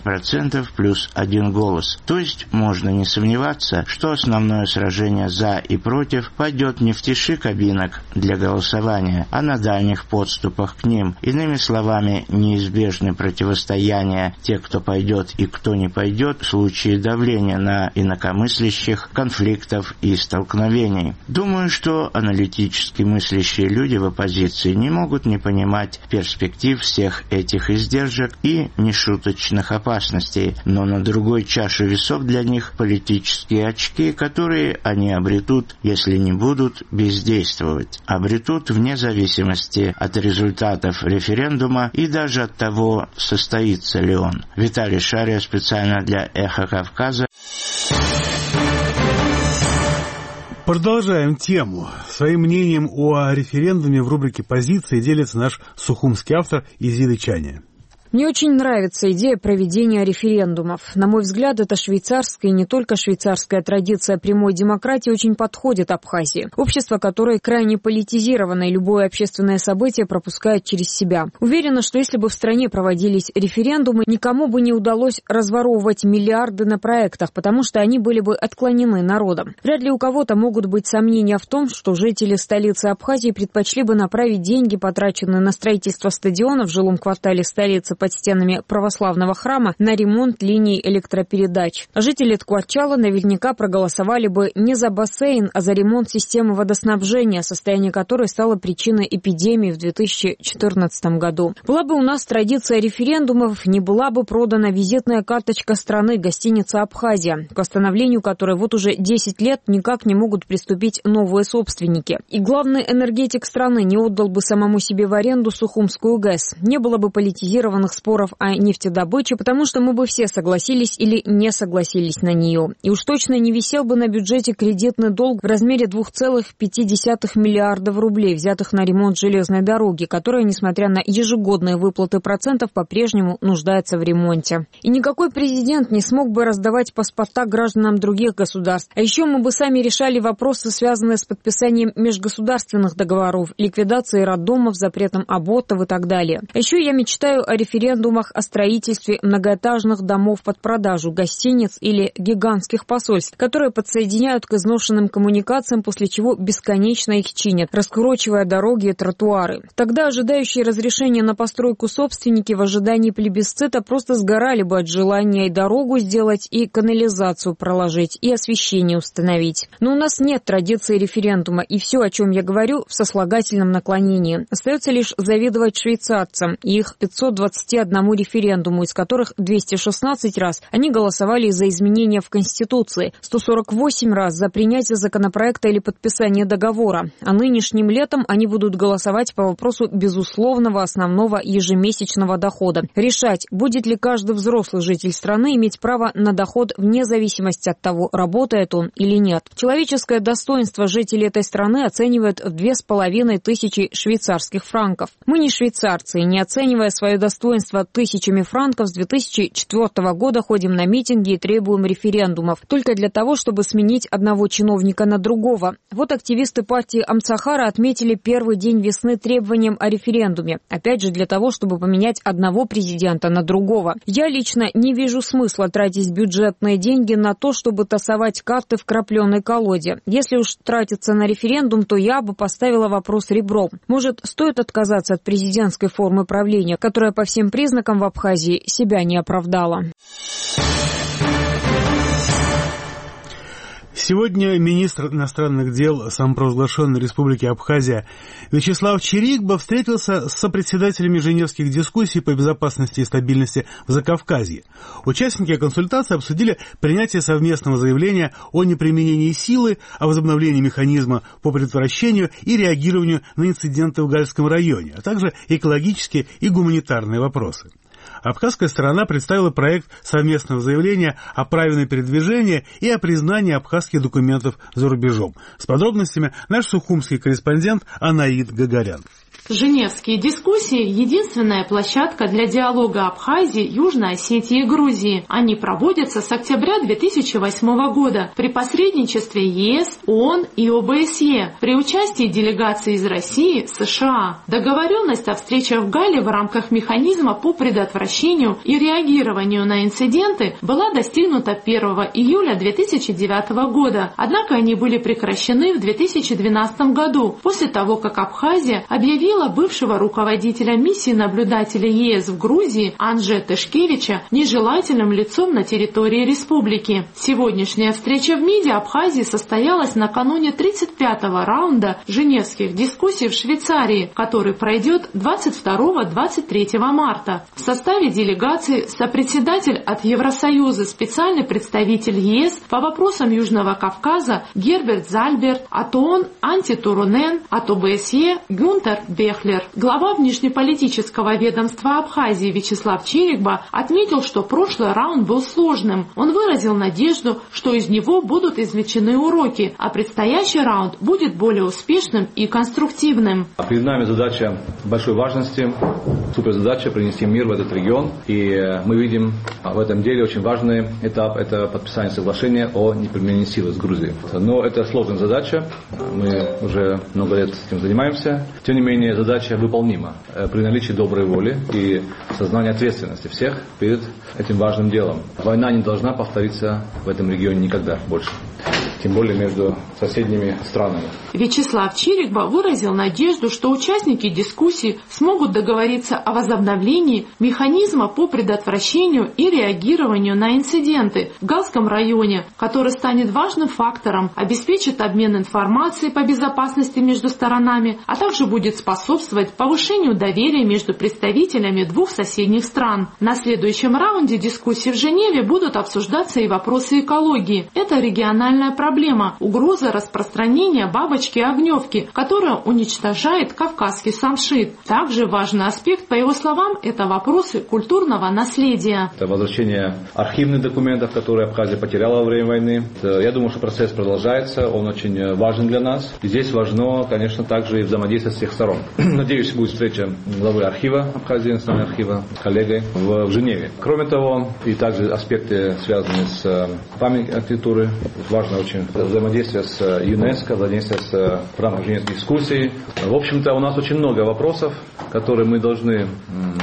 50% плюс 1 голос. То есть можно не сомневаться, что основное сражение за и против пойдет не в тиши кабинок для голосования, а на дальних подступах к ним. Иными словами, неизбежны противостояния тех, кто пойдет и кто не пойдет, в случае давления на инакомыслящих, конфликтов и столкновений. Думаю, что аналитически мыслящие люди в оппозиции не могут не понимать перспектив всех этих издержек и нешуточных опасностей, но на другой чаше весов для них политические очки, которые они обретут, если не будут бездействовать. Обретут вне зависимости от результатов референдума и даже от того, состоится ли он. Виталий Шария специально для «Эхо Кавказа». Продолжаем тему. Своим мнением о референдуме в рубрике «Позиции» делится наш сухумский автор Изида Чаня. Мне очень нравится идея проведения референдумов. На мой взгляд, эта швейцарская и не только швейцарская традиция прямой демократии очень подходит Абхазии. Общество, которое крайне политизировано и любое общественное событие пропускает через себя. Уверена, что если бы в стране проводились референдумы, никому бы не удалось разворовывать миллиарды на проектах, потому что они были бы отклонены народом. Вряд ли у кого-то могут быть сомнения в том, что жители столицы Абхазии предпочли бы направить деньги, потраченные на строительство стадиона в жилом квартале столицы под стенами православного храма, на ремонт линий электропередач. Жители Ткварчала наверняка проголосовали бы не за бассейн, а за ремонт системы водоснабжения, состояние которой стало причиной эпидемии в 2014 году. Была бы у нас традиция референдумов, не была бы продана визитная карточка страны, гостиница «Абхазия», к восстановлению которой вот уже 10 лет никак не могут приступить новые собственники. И главный энергетик страны не отдал бы самому себе в аренду Сухумскую ГЭС. Не было бы политизированных споров о нефтедобыче, потому что мы бы все согласились или не согласились на нее. И уж точно не висел бы на бюджете кредитный долг в размере 2,5 миллиардов рублей, взятых на ремонт железной дороги, которая, несмотря на ежегодные выплаты процентов, по-прежнему нуждается в ремонте. И никакой президент не смог бы раздавать паспорта гражданам других государств. А еще мы бы сами решали вопросы, связанные с подписанием межгосударственных договоров, ликвидацией роддомов, запретом абортов и так далее. А еще я мечтаю о референдуме референдумах о строительстве многоэтажных домов под продажу, гостиниц или гигантских посольств, которые подсоединяют к изношенным коммуникациям, после чего бесконечно их чинят, раскурочивая дороги и тротуары. Тогда ожидающие разрешения на постройку собственники в ожидании плебисцита просто сгорали бы от желания и дорогу сделать, и канализацию проложить, и освещение установить. Но у нас нет традиции референдума, и все, о чем я говорю, в сослагательном наклонении. Остается лишь завидовать швейцарцам и их 521 референдуму, из которых 216 раз они голосовали за изменения в Конституции, 148 раз за принятие законопроекта или подписание договора. А нынешним летом они будут голосовать по вопросу безусловного основного ежемесячного дохода. Решать, будет ли каждый взрослый житель страны иметь право на доход вне зависимости от того, работает он или нет. Человеческое достоинство жителей этой страны оценивают в 2500 швейцарских франков. Мы не швейцарцы, и не оценивая свое достоинство тысячами франков, с 2004 года ходим на митинги и требуем референдумов, только для того, чтобы сменить одного чиновника на другого. Вот активисты партии Амцахара отметили первый день весны требованием о референдуме, опять же для того, чтобы поменять одного президента на другого. Я лично не вижу смысла тратить бюджетные деньги на то, чтобы тасовать карты в крапленой колоде. Если уж тратиться на референдум, то я бы поставила вопрос ребром. Может, стоит отказаться от президентской формы правления, которая по всем признакам в Абхазии себя не оправдала? Сегодня министр иностранных дел самопровозглашенной Республики Абхазия Вячеслав Чирикба встретился с сопредседателями женевских дискуссий по безопасности и стабильности в Закавказье. Участники консультации обсудили принятие совместного заявления о неприменении силы, о возобновлении механизма по предотвращению и реагированию на инциденты в Гальском районе, а также экологические и гуманитарные вопросы. Абхазская сторона представила проект совместного заявления о праве на передвижение и о признании абхазских документов за рубежом. С подробностями наш сухумский корреспондент Анаид Гагарян. Женевские дискуссии – единственная площадка для диалога Абхазии, Южной Осетии и Грузии. Они проводятся с октября 2008 года при посредничестве ЕС, ООН и ОБСЕ, при участии делегаций из России, США. Договоренность о встречах в Галле в рамках механизма по предотвращению и реагированию на инциденты была достигнута 1 июля 2009 года, однако они были прекращены в 2012 году, после того, как Абхазия объявила бывшего руководителя миссии наблюдателя ЕС в Грузии Анже Тышкевича нежелательным лицом на территории республики. Сегодняшняя встреча в МИДе Абхазии состоялась накануне 35-го раунда женевских дискуссий в Швейцарии, который пройдет 22-23 марта. В составе делегации сопредседатель от Евросоюза, специальный представитель ЕС по вопросам Южного Кавказа Герберт Зальберт, от ООН Анти Турунен, от ОБСЕ Гюнтер Бехлер. Глава внешнеполитического ведомства Абхазии Вячеслав Чирикба отметил, что прошлый раунд был сложным. Он выразил надежду, что из него будут извлечены уроки, а предстоящий раунд будет более успешным и конструктивным. Перед нами задача большой важности, суперзадача принести мир в этот регион. И мы видим в этом деле очень важный этап – это подписание соглашения о неприменении силы с Грузией. Но это сложная задача, мы уже много лет этим занимаемся. Тем не менее, задача выполнима при наличии доброй воли и сознания ответственности всех перед этим важным делом. Война не должна повториться в этом регионе никогда больше, тем более между соседними странами. Вячеслав Чирикба выразил надежду, что участники дискуссий смогут договориться о возобновлении механизма по предотвращению и реагированию на инциденты в Галском районе, который станет важным фактором, обеспечит обмен информацией по безопасности между сторонами, а также будет способствовать повышению доверия между представителями двух соседних стран. На следующем раунде дискуссий в Женеве будут обсуждаться и вопросы экологии. Это региональная проблема, угроза распространения бабочки-огневки, которая уничтожает кавказский самшит. Также важный аспект, по его словам, это вопросы культурного наследия. Это возвращение архивных документов, которые Абхазия потеряла во время войны. Я думаю, что процесс продолжается, он очень важен для нас. И здесь важно, конечно, также и взаимодействие всех сторон. Надеюсь, будет встреча главы архива Абхазии, национального архива, с коллегой в Женеве. Кроме того, и также аспекты, связанные с памятниками архитектуры, важно очень взаимодействие с ЮНЕСКО, взаимодействие в рамках женевских дискуссий. В общем-то, у нас очень много вопросов, которые мы должны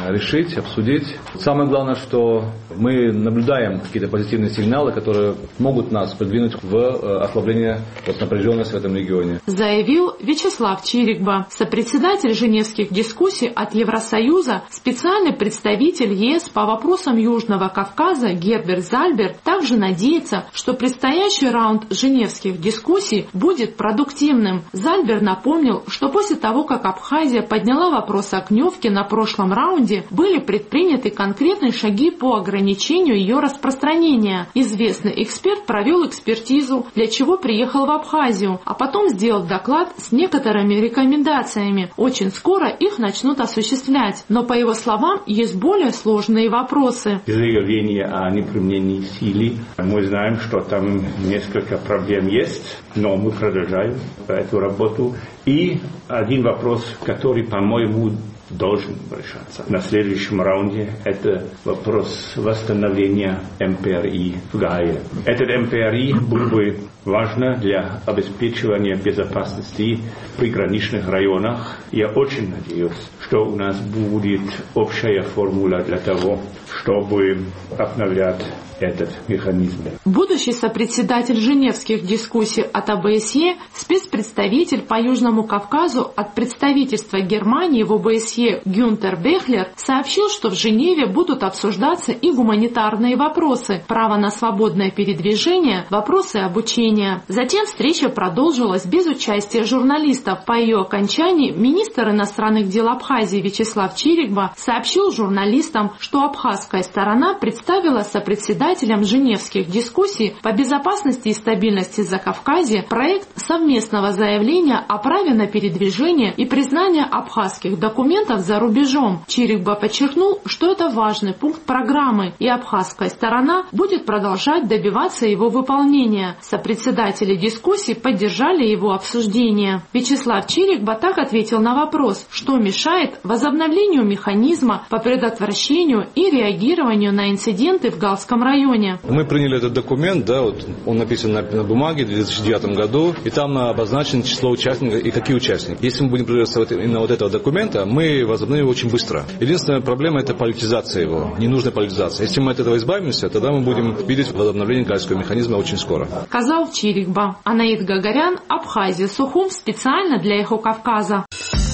решить, обсудить. Самое главное, что мы наблюдаем какие-то позитивные сигналы, которые могут нас продвинуть в ослабление напряженности в этом регионе. Заявил Вячеслав Чирикба, сопредседатель Женевских дискуссий от Евросоюза, специальный представитель ЕС по вопросам Южного Кавказа Герберт Зальбер также надеется, что предстоящий раунд Женевских дискуссий будет продуктивным. Зальбер напомнил, что после того, как Абхазия подняла вопрос Огневки на прошлом раунде, были предприняты конкретные шаги по ограничению ее распространения. Известный эксперт провел экспертизу, для чего приехал в Абхазию, а потом сделал доклад с некоторыми рекомендациями. Очень скоро их начнут осуществлять, но, по его словам, есть более сложные вопросы. Заявление о неприменении силы. Мы знаем, что там несколько проблем есть, но мы продолжаем эту работу. И один вопрос, который, по-моему, должен решаться на следующем раунде, это вопрос восстановления МПРИ в Гае. Этот МПРИ был бы важно для обеспечивания безопасности в приграничных районах. Я очень надеюсь, что у нас будет общая формула для того, чтобы обновлять этот механизм. Будущий сопредседатель Женевских дискуссий от ОБСЕ, спецпредставитель по Южному Кавказу от представительства Германии в ОБСЕ Гюнтер Бехлер сообщил, что в Женеве будут обсуждаться и гуманитарные вопросы, право на свободное передвижение, вопросы обучения. Затем встреча продолжилась без участия журналистов. По ее окончании министр иностранных дел Абхазии Вячеслав Чирикба сообщил журналистам, что абхазская сторона представила сопредседателям Женевских дискуссий по безопасности и стабильности Закавказья проект совместного заявления о праве на передвижение и признание абхазских документов за рубежом. Чирикба подчеркнул, что это важный пункт программы, и абхазская сторона будет продолжать добиваться его выполнения. Сопредседатели дискуссий поддержали его обсуждение. Вячеслав Чирикба так ответил на вопрос, что мешает возобновлению механизма по предотвращению и реагированию на инциденты в Галском районе. Мы приняли этот документ, он написан на бумаге в 2009 году, и там обозначено число участников и какие участники. Если мы будем придерживаться именно этого документа, мы возобновим его очень быстро. Единственная проблема – это политизация его, ненужная политизация. Если мы от этого избавимся, тогда мы будем видеть возобновление гальского механизма очень скоро. Сказал Чирикба. Анаит Гагарян, Абхазия, Сухум, специально для Эхо Кавказа.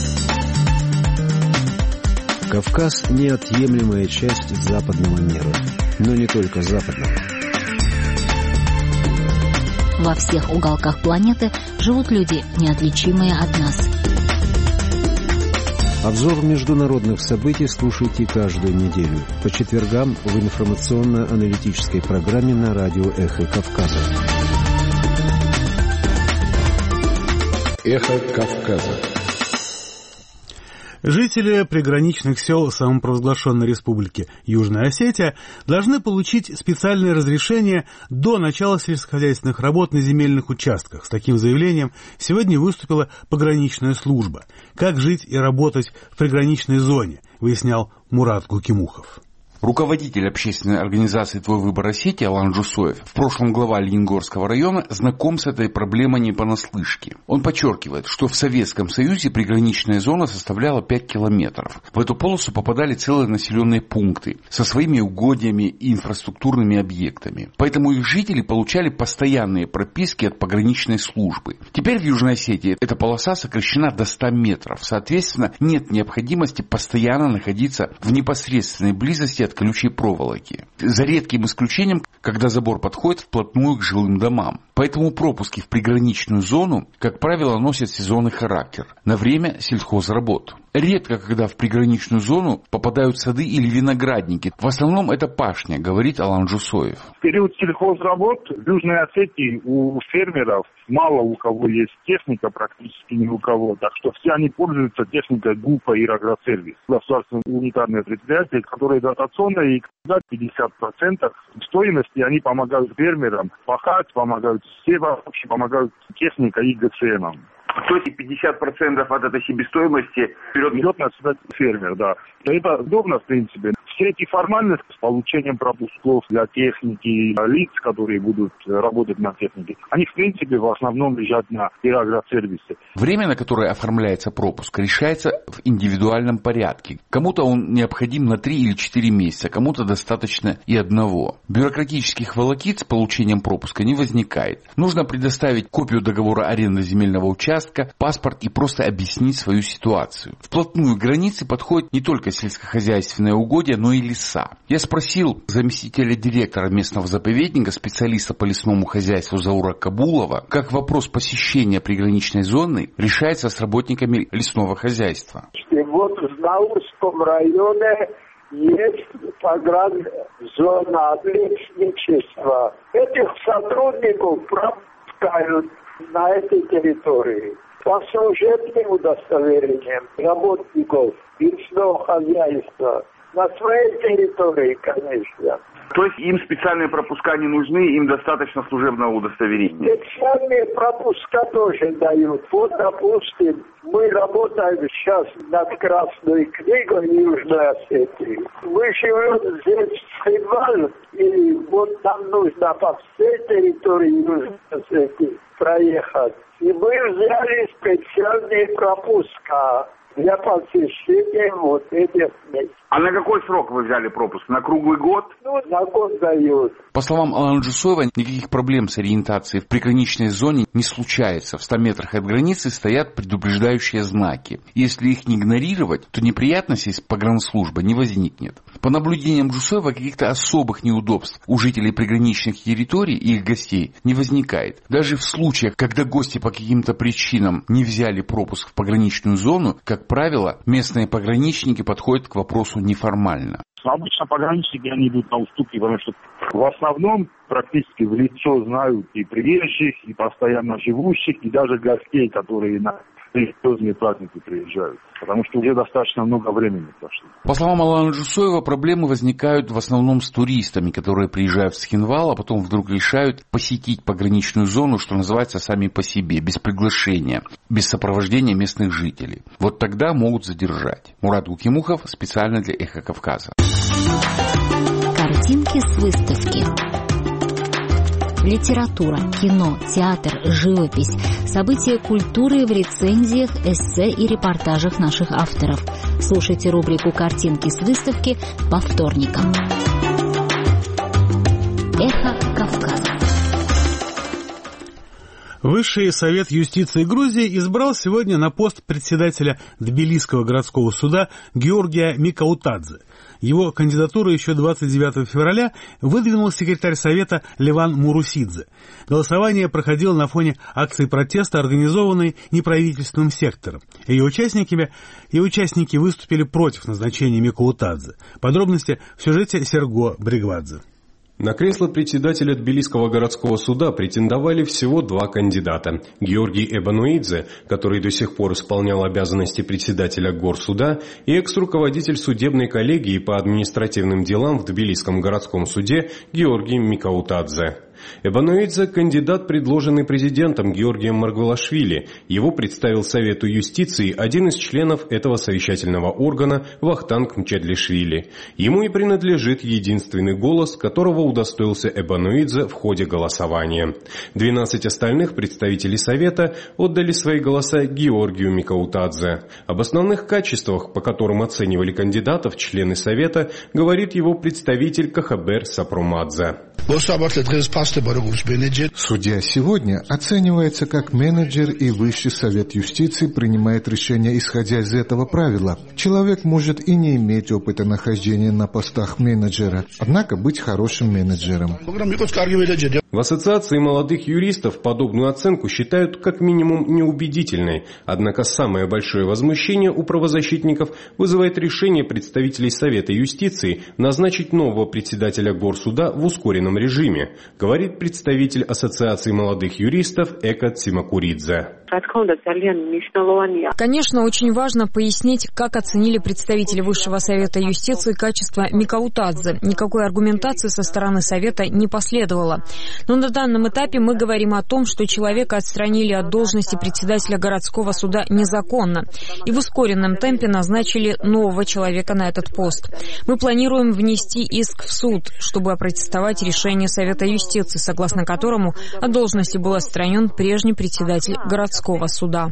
Кавказ – неотъемлемая часть западного мира. Но не только западного. Во всех уголках планеты живут люди, неотличимые от нас. Обзор международных событий слушайте каждую неделю по четвергам в информационно-аналитической программе на радио «Эхо Кавказа». «Эхо Кавказа». Жители приграничных сел самопровозглашенной республики Южная Осетия должны получить специальное разрешение до начала сельскохозяйственных работ на земельных участках. С таким заявлением сегодня выступила пограничная служба. Как жить и работать в приграничной зоне, выяснял Мурат Гукимухов. Руководитель общественной организации «Твой выбор Осетии» Алан Джусоев, в прошлом глава Лениногорского района, знаком с этой проблемой не понаслышке. Он подчеркивает, что в Советском Союзе приграничная зона составляла 5 километров. В эту полосу попадали целые населенные пункты со своими угодьями и инфраструктурными объектами. Поэтому их жители получали постоянные прописки от пограничной службы. Теперь в Южной Осетии эта полоса сокращена до 100 метров. Соответственно, нет необходимости постоянно находиться в непосредственной близости от колючей проволоки. За редким исключением, когда забор подходит вплотную к жилым домам. Поэтому пропуски в приграничную зону, как правило, носят сезонный характер на время сельхозработ. Редко, когда в приграничную зону попадают сады или виноградники. В основном это пашня, говорит Алан Джусоев. В период сельхозработ в Южной Осетии у фермеров мало у кого есть техника, практически ни у кого. Так что все они пользуются техникой ГУПа и Агросервис. Государственное унитарное предприятие, которое дотационное, и когда 50% стоимости они помогают фермерам пахать, помогают вообще помогают техника и ГЦНам. То есть 50% от этой себестоимости берет на себя фермер, да. Это удобно, в принципе. Все эти формальности с получением пропусков для техники, лиц, которые будут работать на технике, они, в принципе, в основном лежат на агросервисе. Время, на которое оформляется пропуск, решается в индивидуальном порядке. Кому-то он необходим на 3 или 4 месяца, кому-то достаточно и 1. Бюрократических волокит с получением пропуска не возникает. Нужно предоставить копию договора аренды земельного участка, паспорт и просто объяснить свою ситуацию. Вплотную к границе подходят не только сельскохозяйственные угодья, но и леса. Я спросил заместителя директора местного заповедника, специалиста по лесному хозяйству Заура Кабулова, как вопрос посещения приграничной зоны решается с работниками лесного хозяйства. Вот в Наурском районе есть погранзона лесничества. Этих сотрудников пропускают на этой территории по служебным удостоверениям работников лесного хозяйства. На своей территории, конечно. То есть им специальные пропуска не нужны, им достаточно служебного удостоверения? Специальные пропуска тоже дают. Вот, допустим, мы работаем сейчас над Красной книгой Южной Осетии. Мы живем здесь в Хинвале, и вот нам нужно по всей территории Южной Осетии проехать. И мы взяли специальные пропуска для посещения вот этих мест. А на какой срок вы взяли пропуск? На круглый год? Ну, на год дают. По словам Алана Джусоева, никаких проблем с ориентацией в приграничной зоне не случается. В 100 метрах от границы стоят предупреждающие знаки. Если их не игнорировать, то неприятностей с погранслужбой не возникнет. По наблюдениям Джусоева, каких-то особых неудобств у жителей приграничных территорий и их гостей не возникает. Даже в случаях, когда гости по каким-то причинам не взяли пропуск в пограничную зону, как правило, местные пограничники подходят к вопросу неформально. Обычно пограничники, они идут на уступки, потому что в основном практически в лицо знают и приезжих, и постоянно живущих, и даже гостей, которые на религиозные праздники приезжают. Потому что уже достаточно много времени прошло. По словам Алана Джусоева, проблемы возникают в основном с туристами, которые приезжают в Схинвал, а потом вдруг решают посетить пограничную зону, что называется, сами по себе, без приглашения, без сопровождения местных жителей. Вот тогда могут задержать. Мурат Гукимухов специально для «Эхо Кавказа». Картинки с выставки. Литература, кино, театр, живопись, события культуры в рецензиях, эссе и репортажах наших авторов. Слушайте рубрику «Картинки с выставки» по вторникам. Эхо Кавказа. Высший совет юстиции Грузии избрал сегодня на пост председателя Тбилисского городского суда Георгия Микаутадзе. Его кандидатуру еще 29 февраля выдвинул секретарь совета Леван Мурусидзе. Голосование проходило на фоне акции протеста, организованной неправительственным сектором. Ее участники выступили против назначения Микаутадзе. Подробности в сюжете Серго Бригвадзе. На кресло председателя Тбилисского городского суда претендовали всего 2 кандидата. Георгий Эбануидзе, который до сих пор исполнял обязанности председателя горсуда, и экс-руководитель судебной коллегии по административным делам в Тбилисском городском суде Георгий Микаутадзе. Эбануидзе – кандидат, предложенный президентом Георгием Маргвелашвили. Его представил Совету юстиции один из членов этого совещательного органа Вахтанг Мчедлишвили. Ему и принадлежит единственный голос, которого удостоился Эбануидзе в ходе голосования. 12 остальных представителей Совета отдали свои голоса Георгию Микаутадзе. Об основных качествах, по которым оценивали кандидатов члены Совета, говорит его представитель Кахабер Сапрумадзе. Судья сегодня оценивается как менеджер, и Высший совет юстиции принимает решения, исходя из этого правила. Человек может и не иметь опыта нахождения на постах менеджера, однако быть хорошим менеджером. В Ассоциации молодых юристов подобную оценку считают как минимум неубедительной, однако самое большое возмущение у правозащитников вызывает решение представителей Совета юстиции назначить нового председателя горсуда в ускоренном режиме, говорит представитель Ассоциации молодых юристов Экат Симакуридзе. Конечно, очень важно пояснить, как оценили представители Высшего совета юстиции качество Микаутадзе. Никакой аргументации со стороны Совета не последовало. Но на данном этапе мы говорим о том, что человека отстранили от должности председателя городского суда незаконно и в ускоренном темпе назначили нового человека на этот пост. Мы планируем внести иск в суд, чтобы опротестовать решение Совета юстиции, согласно которому от должности был отстранен прежний председатель городского городского суда.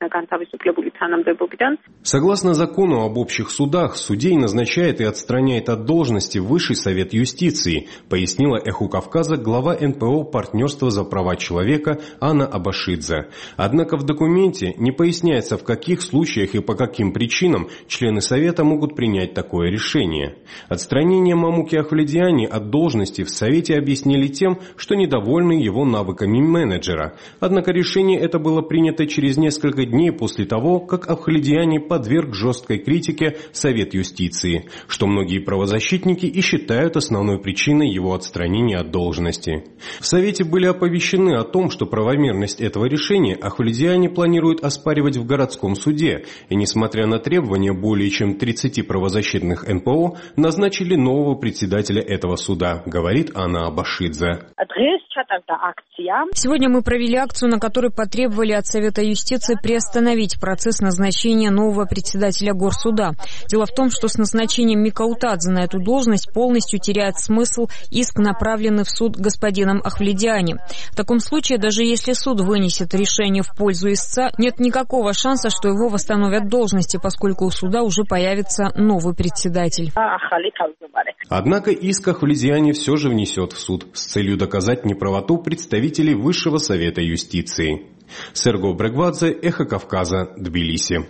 Согласно закону об общих судах, судей назначает и отстраняет от должности Высший совет юстиции, пояснила «Эху Кавказа» глава НПО «Партнерство за права человека» Анна Абашидзе. Однако в документе не поясняется, в каких случаях и по каким причинам члены совета могут принять такое решение. Отстранение Мамуки Ахвледиани от должности в совете объяснили тем, что недовольны его навыками менеджера. Однако решение это было принято через несколько дней после того, как Ахвледиани подверг жесткой критике Совет юстиции, что многие правозащитники и считают основной причиной его отстранения от должности. В Совете были оповещены о том, что правомерность этого решения Ахвледиани планирует оспаривать в городском суде, и несмотря на требования более чем 30 правозащитных НПО, назначили нового председателя этого суда, говорит Анна Абашидзе. Сегодня мы провели акцию, на которой потребовали от Совета юстиции приостановить процесс назначения нового председателя горсуда. Дело в том, что с назначением Микаутадзе на эту должность полностью теряет смысл иск, направленный в суд господином Ахвледиани. В таком случае, даже если суд вынесет решение в пользу истца, нет никакого шанса, что его восстановят в должности, поскольку у суда уже появится новый председатель. Однако иск Ахвледиани все же внесет в суд с целью доказать неправоту представителей Высшего совета юстиции. Серго Брегвадзе, Эхо Кавказа, Тбилиси.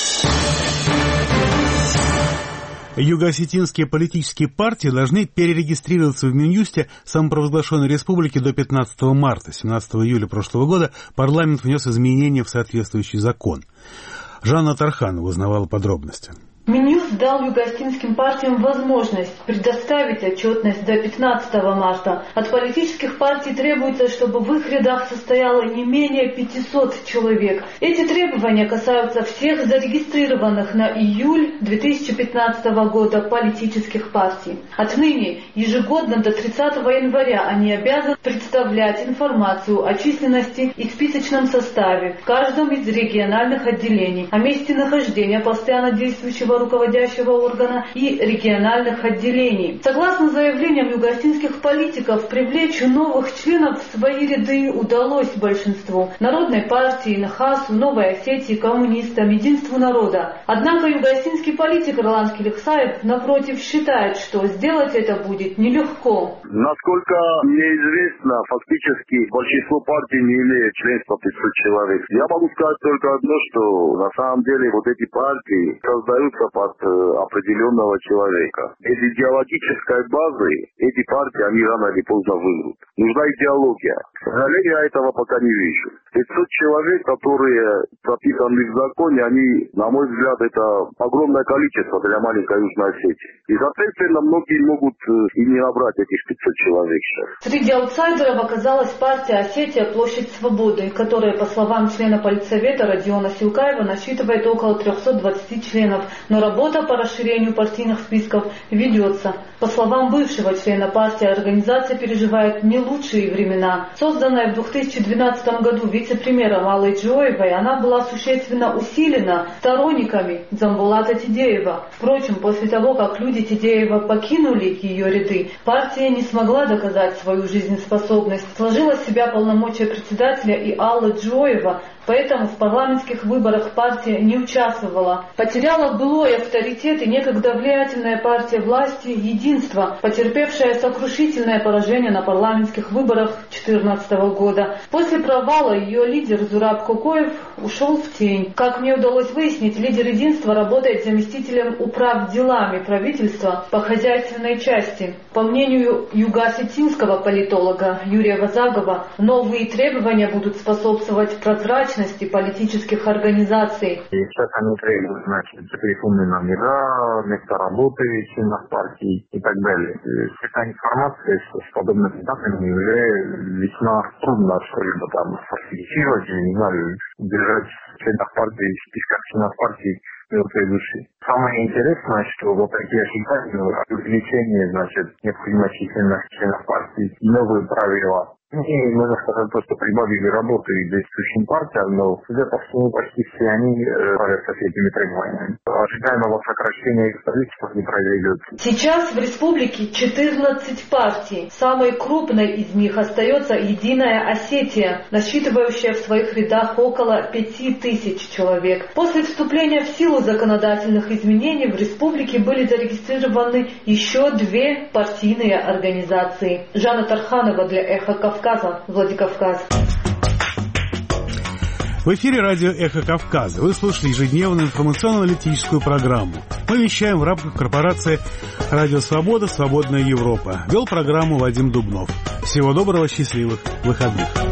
Юго-осетинские политические партии должны перерегистрироваться в Минюсте самопровозглашенной республики до 15 марта. 17 июля прошлого года парламент внес изменения в соответствующий закон. Жанна Тарханова узнавала подробности. Минюст дал юго-осетинским партиям возможность предоставить отчетность до 15 марта. От политических партий требуется, чтобы в их рядах состояло не менее 500 человек. Эти требования касаются всех зарегистрированных на июль 2015 года политических партий. Отныне ежегодно до 30 января они обязаны представлять информацию о численности и списочном составе в каждом из региональных отделений, о месте нахождения постоянно действующего руководящего органа и региональных отделений. Согласно заявлениям юго-осетинских политиков, привлечь новых членов в свои ряды удалось большинству. Народной партии, Нахасу, Новой Осетии, коммунистам, Единству народа. Однако юго-осетинский политик Ирлан Келихсаев, напротив, считает, что сделать это будет нелегко. Насколько мне известно, фактически большинство партий не имеет членства 500 человек. Я могу сказать только одно, что на самом деле вот эти партии создаются под определенного человека. Без идеологической базы эти партии, они рано или поздно вымрут. Нужна идеология. К сожалению, я этого пока не вижу. 500 человек, которые прописаны в законе, они, на мой взгляд, это огромное количество для маленькой Южной Осетии. И, соответственно, многие могут и не набрать этих 500 человек сейчас. Среди аутсайдеров оказалась партия «Осетия. Площадь свободы», которая, по словам члена политсовета Родиона Силкаева, насчитывает около 320 членов. Но работа по расширению партийных списков ведется. По словам бывшего члена партии, организация переживает не лучшие времена. Созданная в 2012 году вице-премьером Аллой Джоевой, она была существенно усилена сторонниками Дзамбулата Тидеева. Впрочем, после того, как люди Тидеева покинули ее ряды, партия не смогла доказать свою жизнеспособность. Сложила в себя полномочия председателя и Алла Джоева, поэтому в парламентских выборах партия не участвовала. Потеряла былой авторитет и некогда влиятельная партия власти «Единство», потерпевшая сокрушительное поражение на парламентских выборах 2014 года. После провала ее лидер Зураб Кокоев ушел в тень. Как мне удалось выяснить, лидер «Единства» работает заместителем управ делами правительства по хозяйственной части. По мнению юго-осетинского политолога Юрия Вазагова, новые требования будут способствовать прозрачности политических организаций. Сейчас они требуют, телефонные номера, места работы членов партии и так далее. Эта информация с подобными данными уже весьма трудно что-либо там фальсифицировать, не знаю, держать членов партии, в списках членов партии мертвой души. Самое интересное, что вопреки ожиданию увеличение, необходимой численности членов партии и новые правила И, можно сказать, просто прибавили работы действующим партиям, но, судя по всему, почти все они справятся с этими требованиями. Ожидаемого сокращения их правительства не произойдет. Сейчас в республике 14 партий. Самой крупной из них остается Единая Осетия, насчитывающая в своих рядах около 5000 человек. После вступления в силу законодательных изменений в республике были зарегистрированы еще 2 партийные организации. Жанна Тарханова для «Эхо Кавказа», Владикавказ. В эфире радио «Эхо Кавказа». Вы слушали ежедневную информационно-аналитическую программу. Мы вещаем в рамках корпорации «Радио Свобода. Свободная Европа». Вел программу Вадим Дубнов. Всего доброго, счастливых выходных.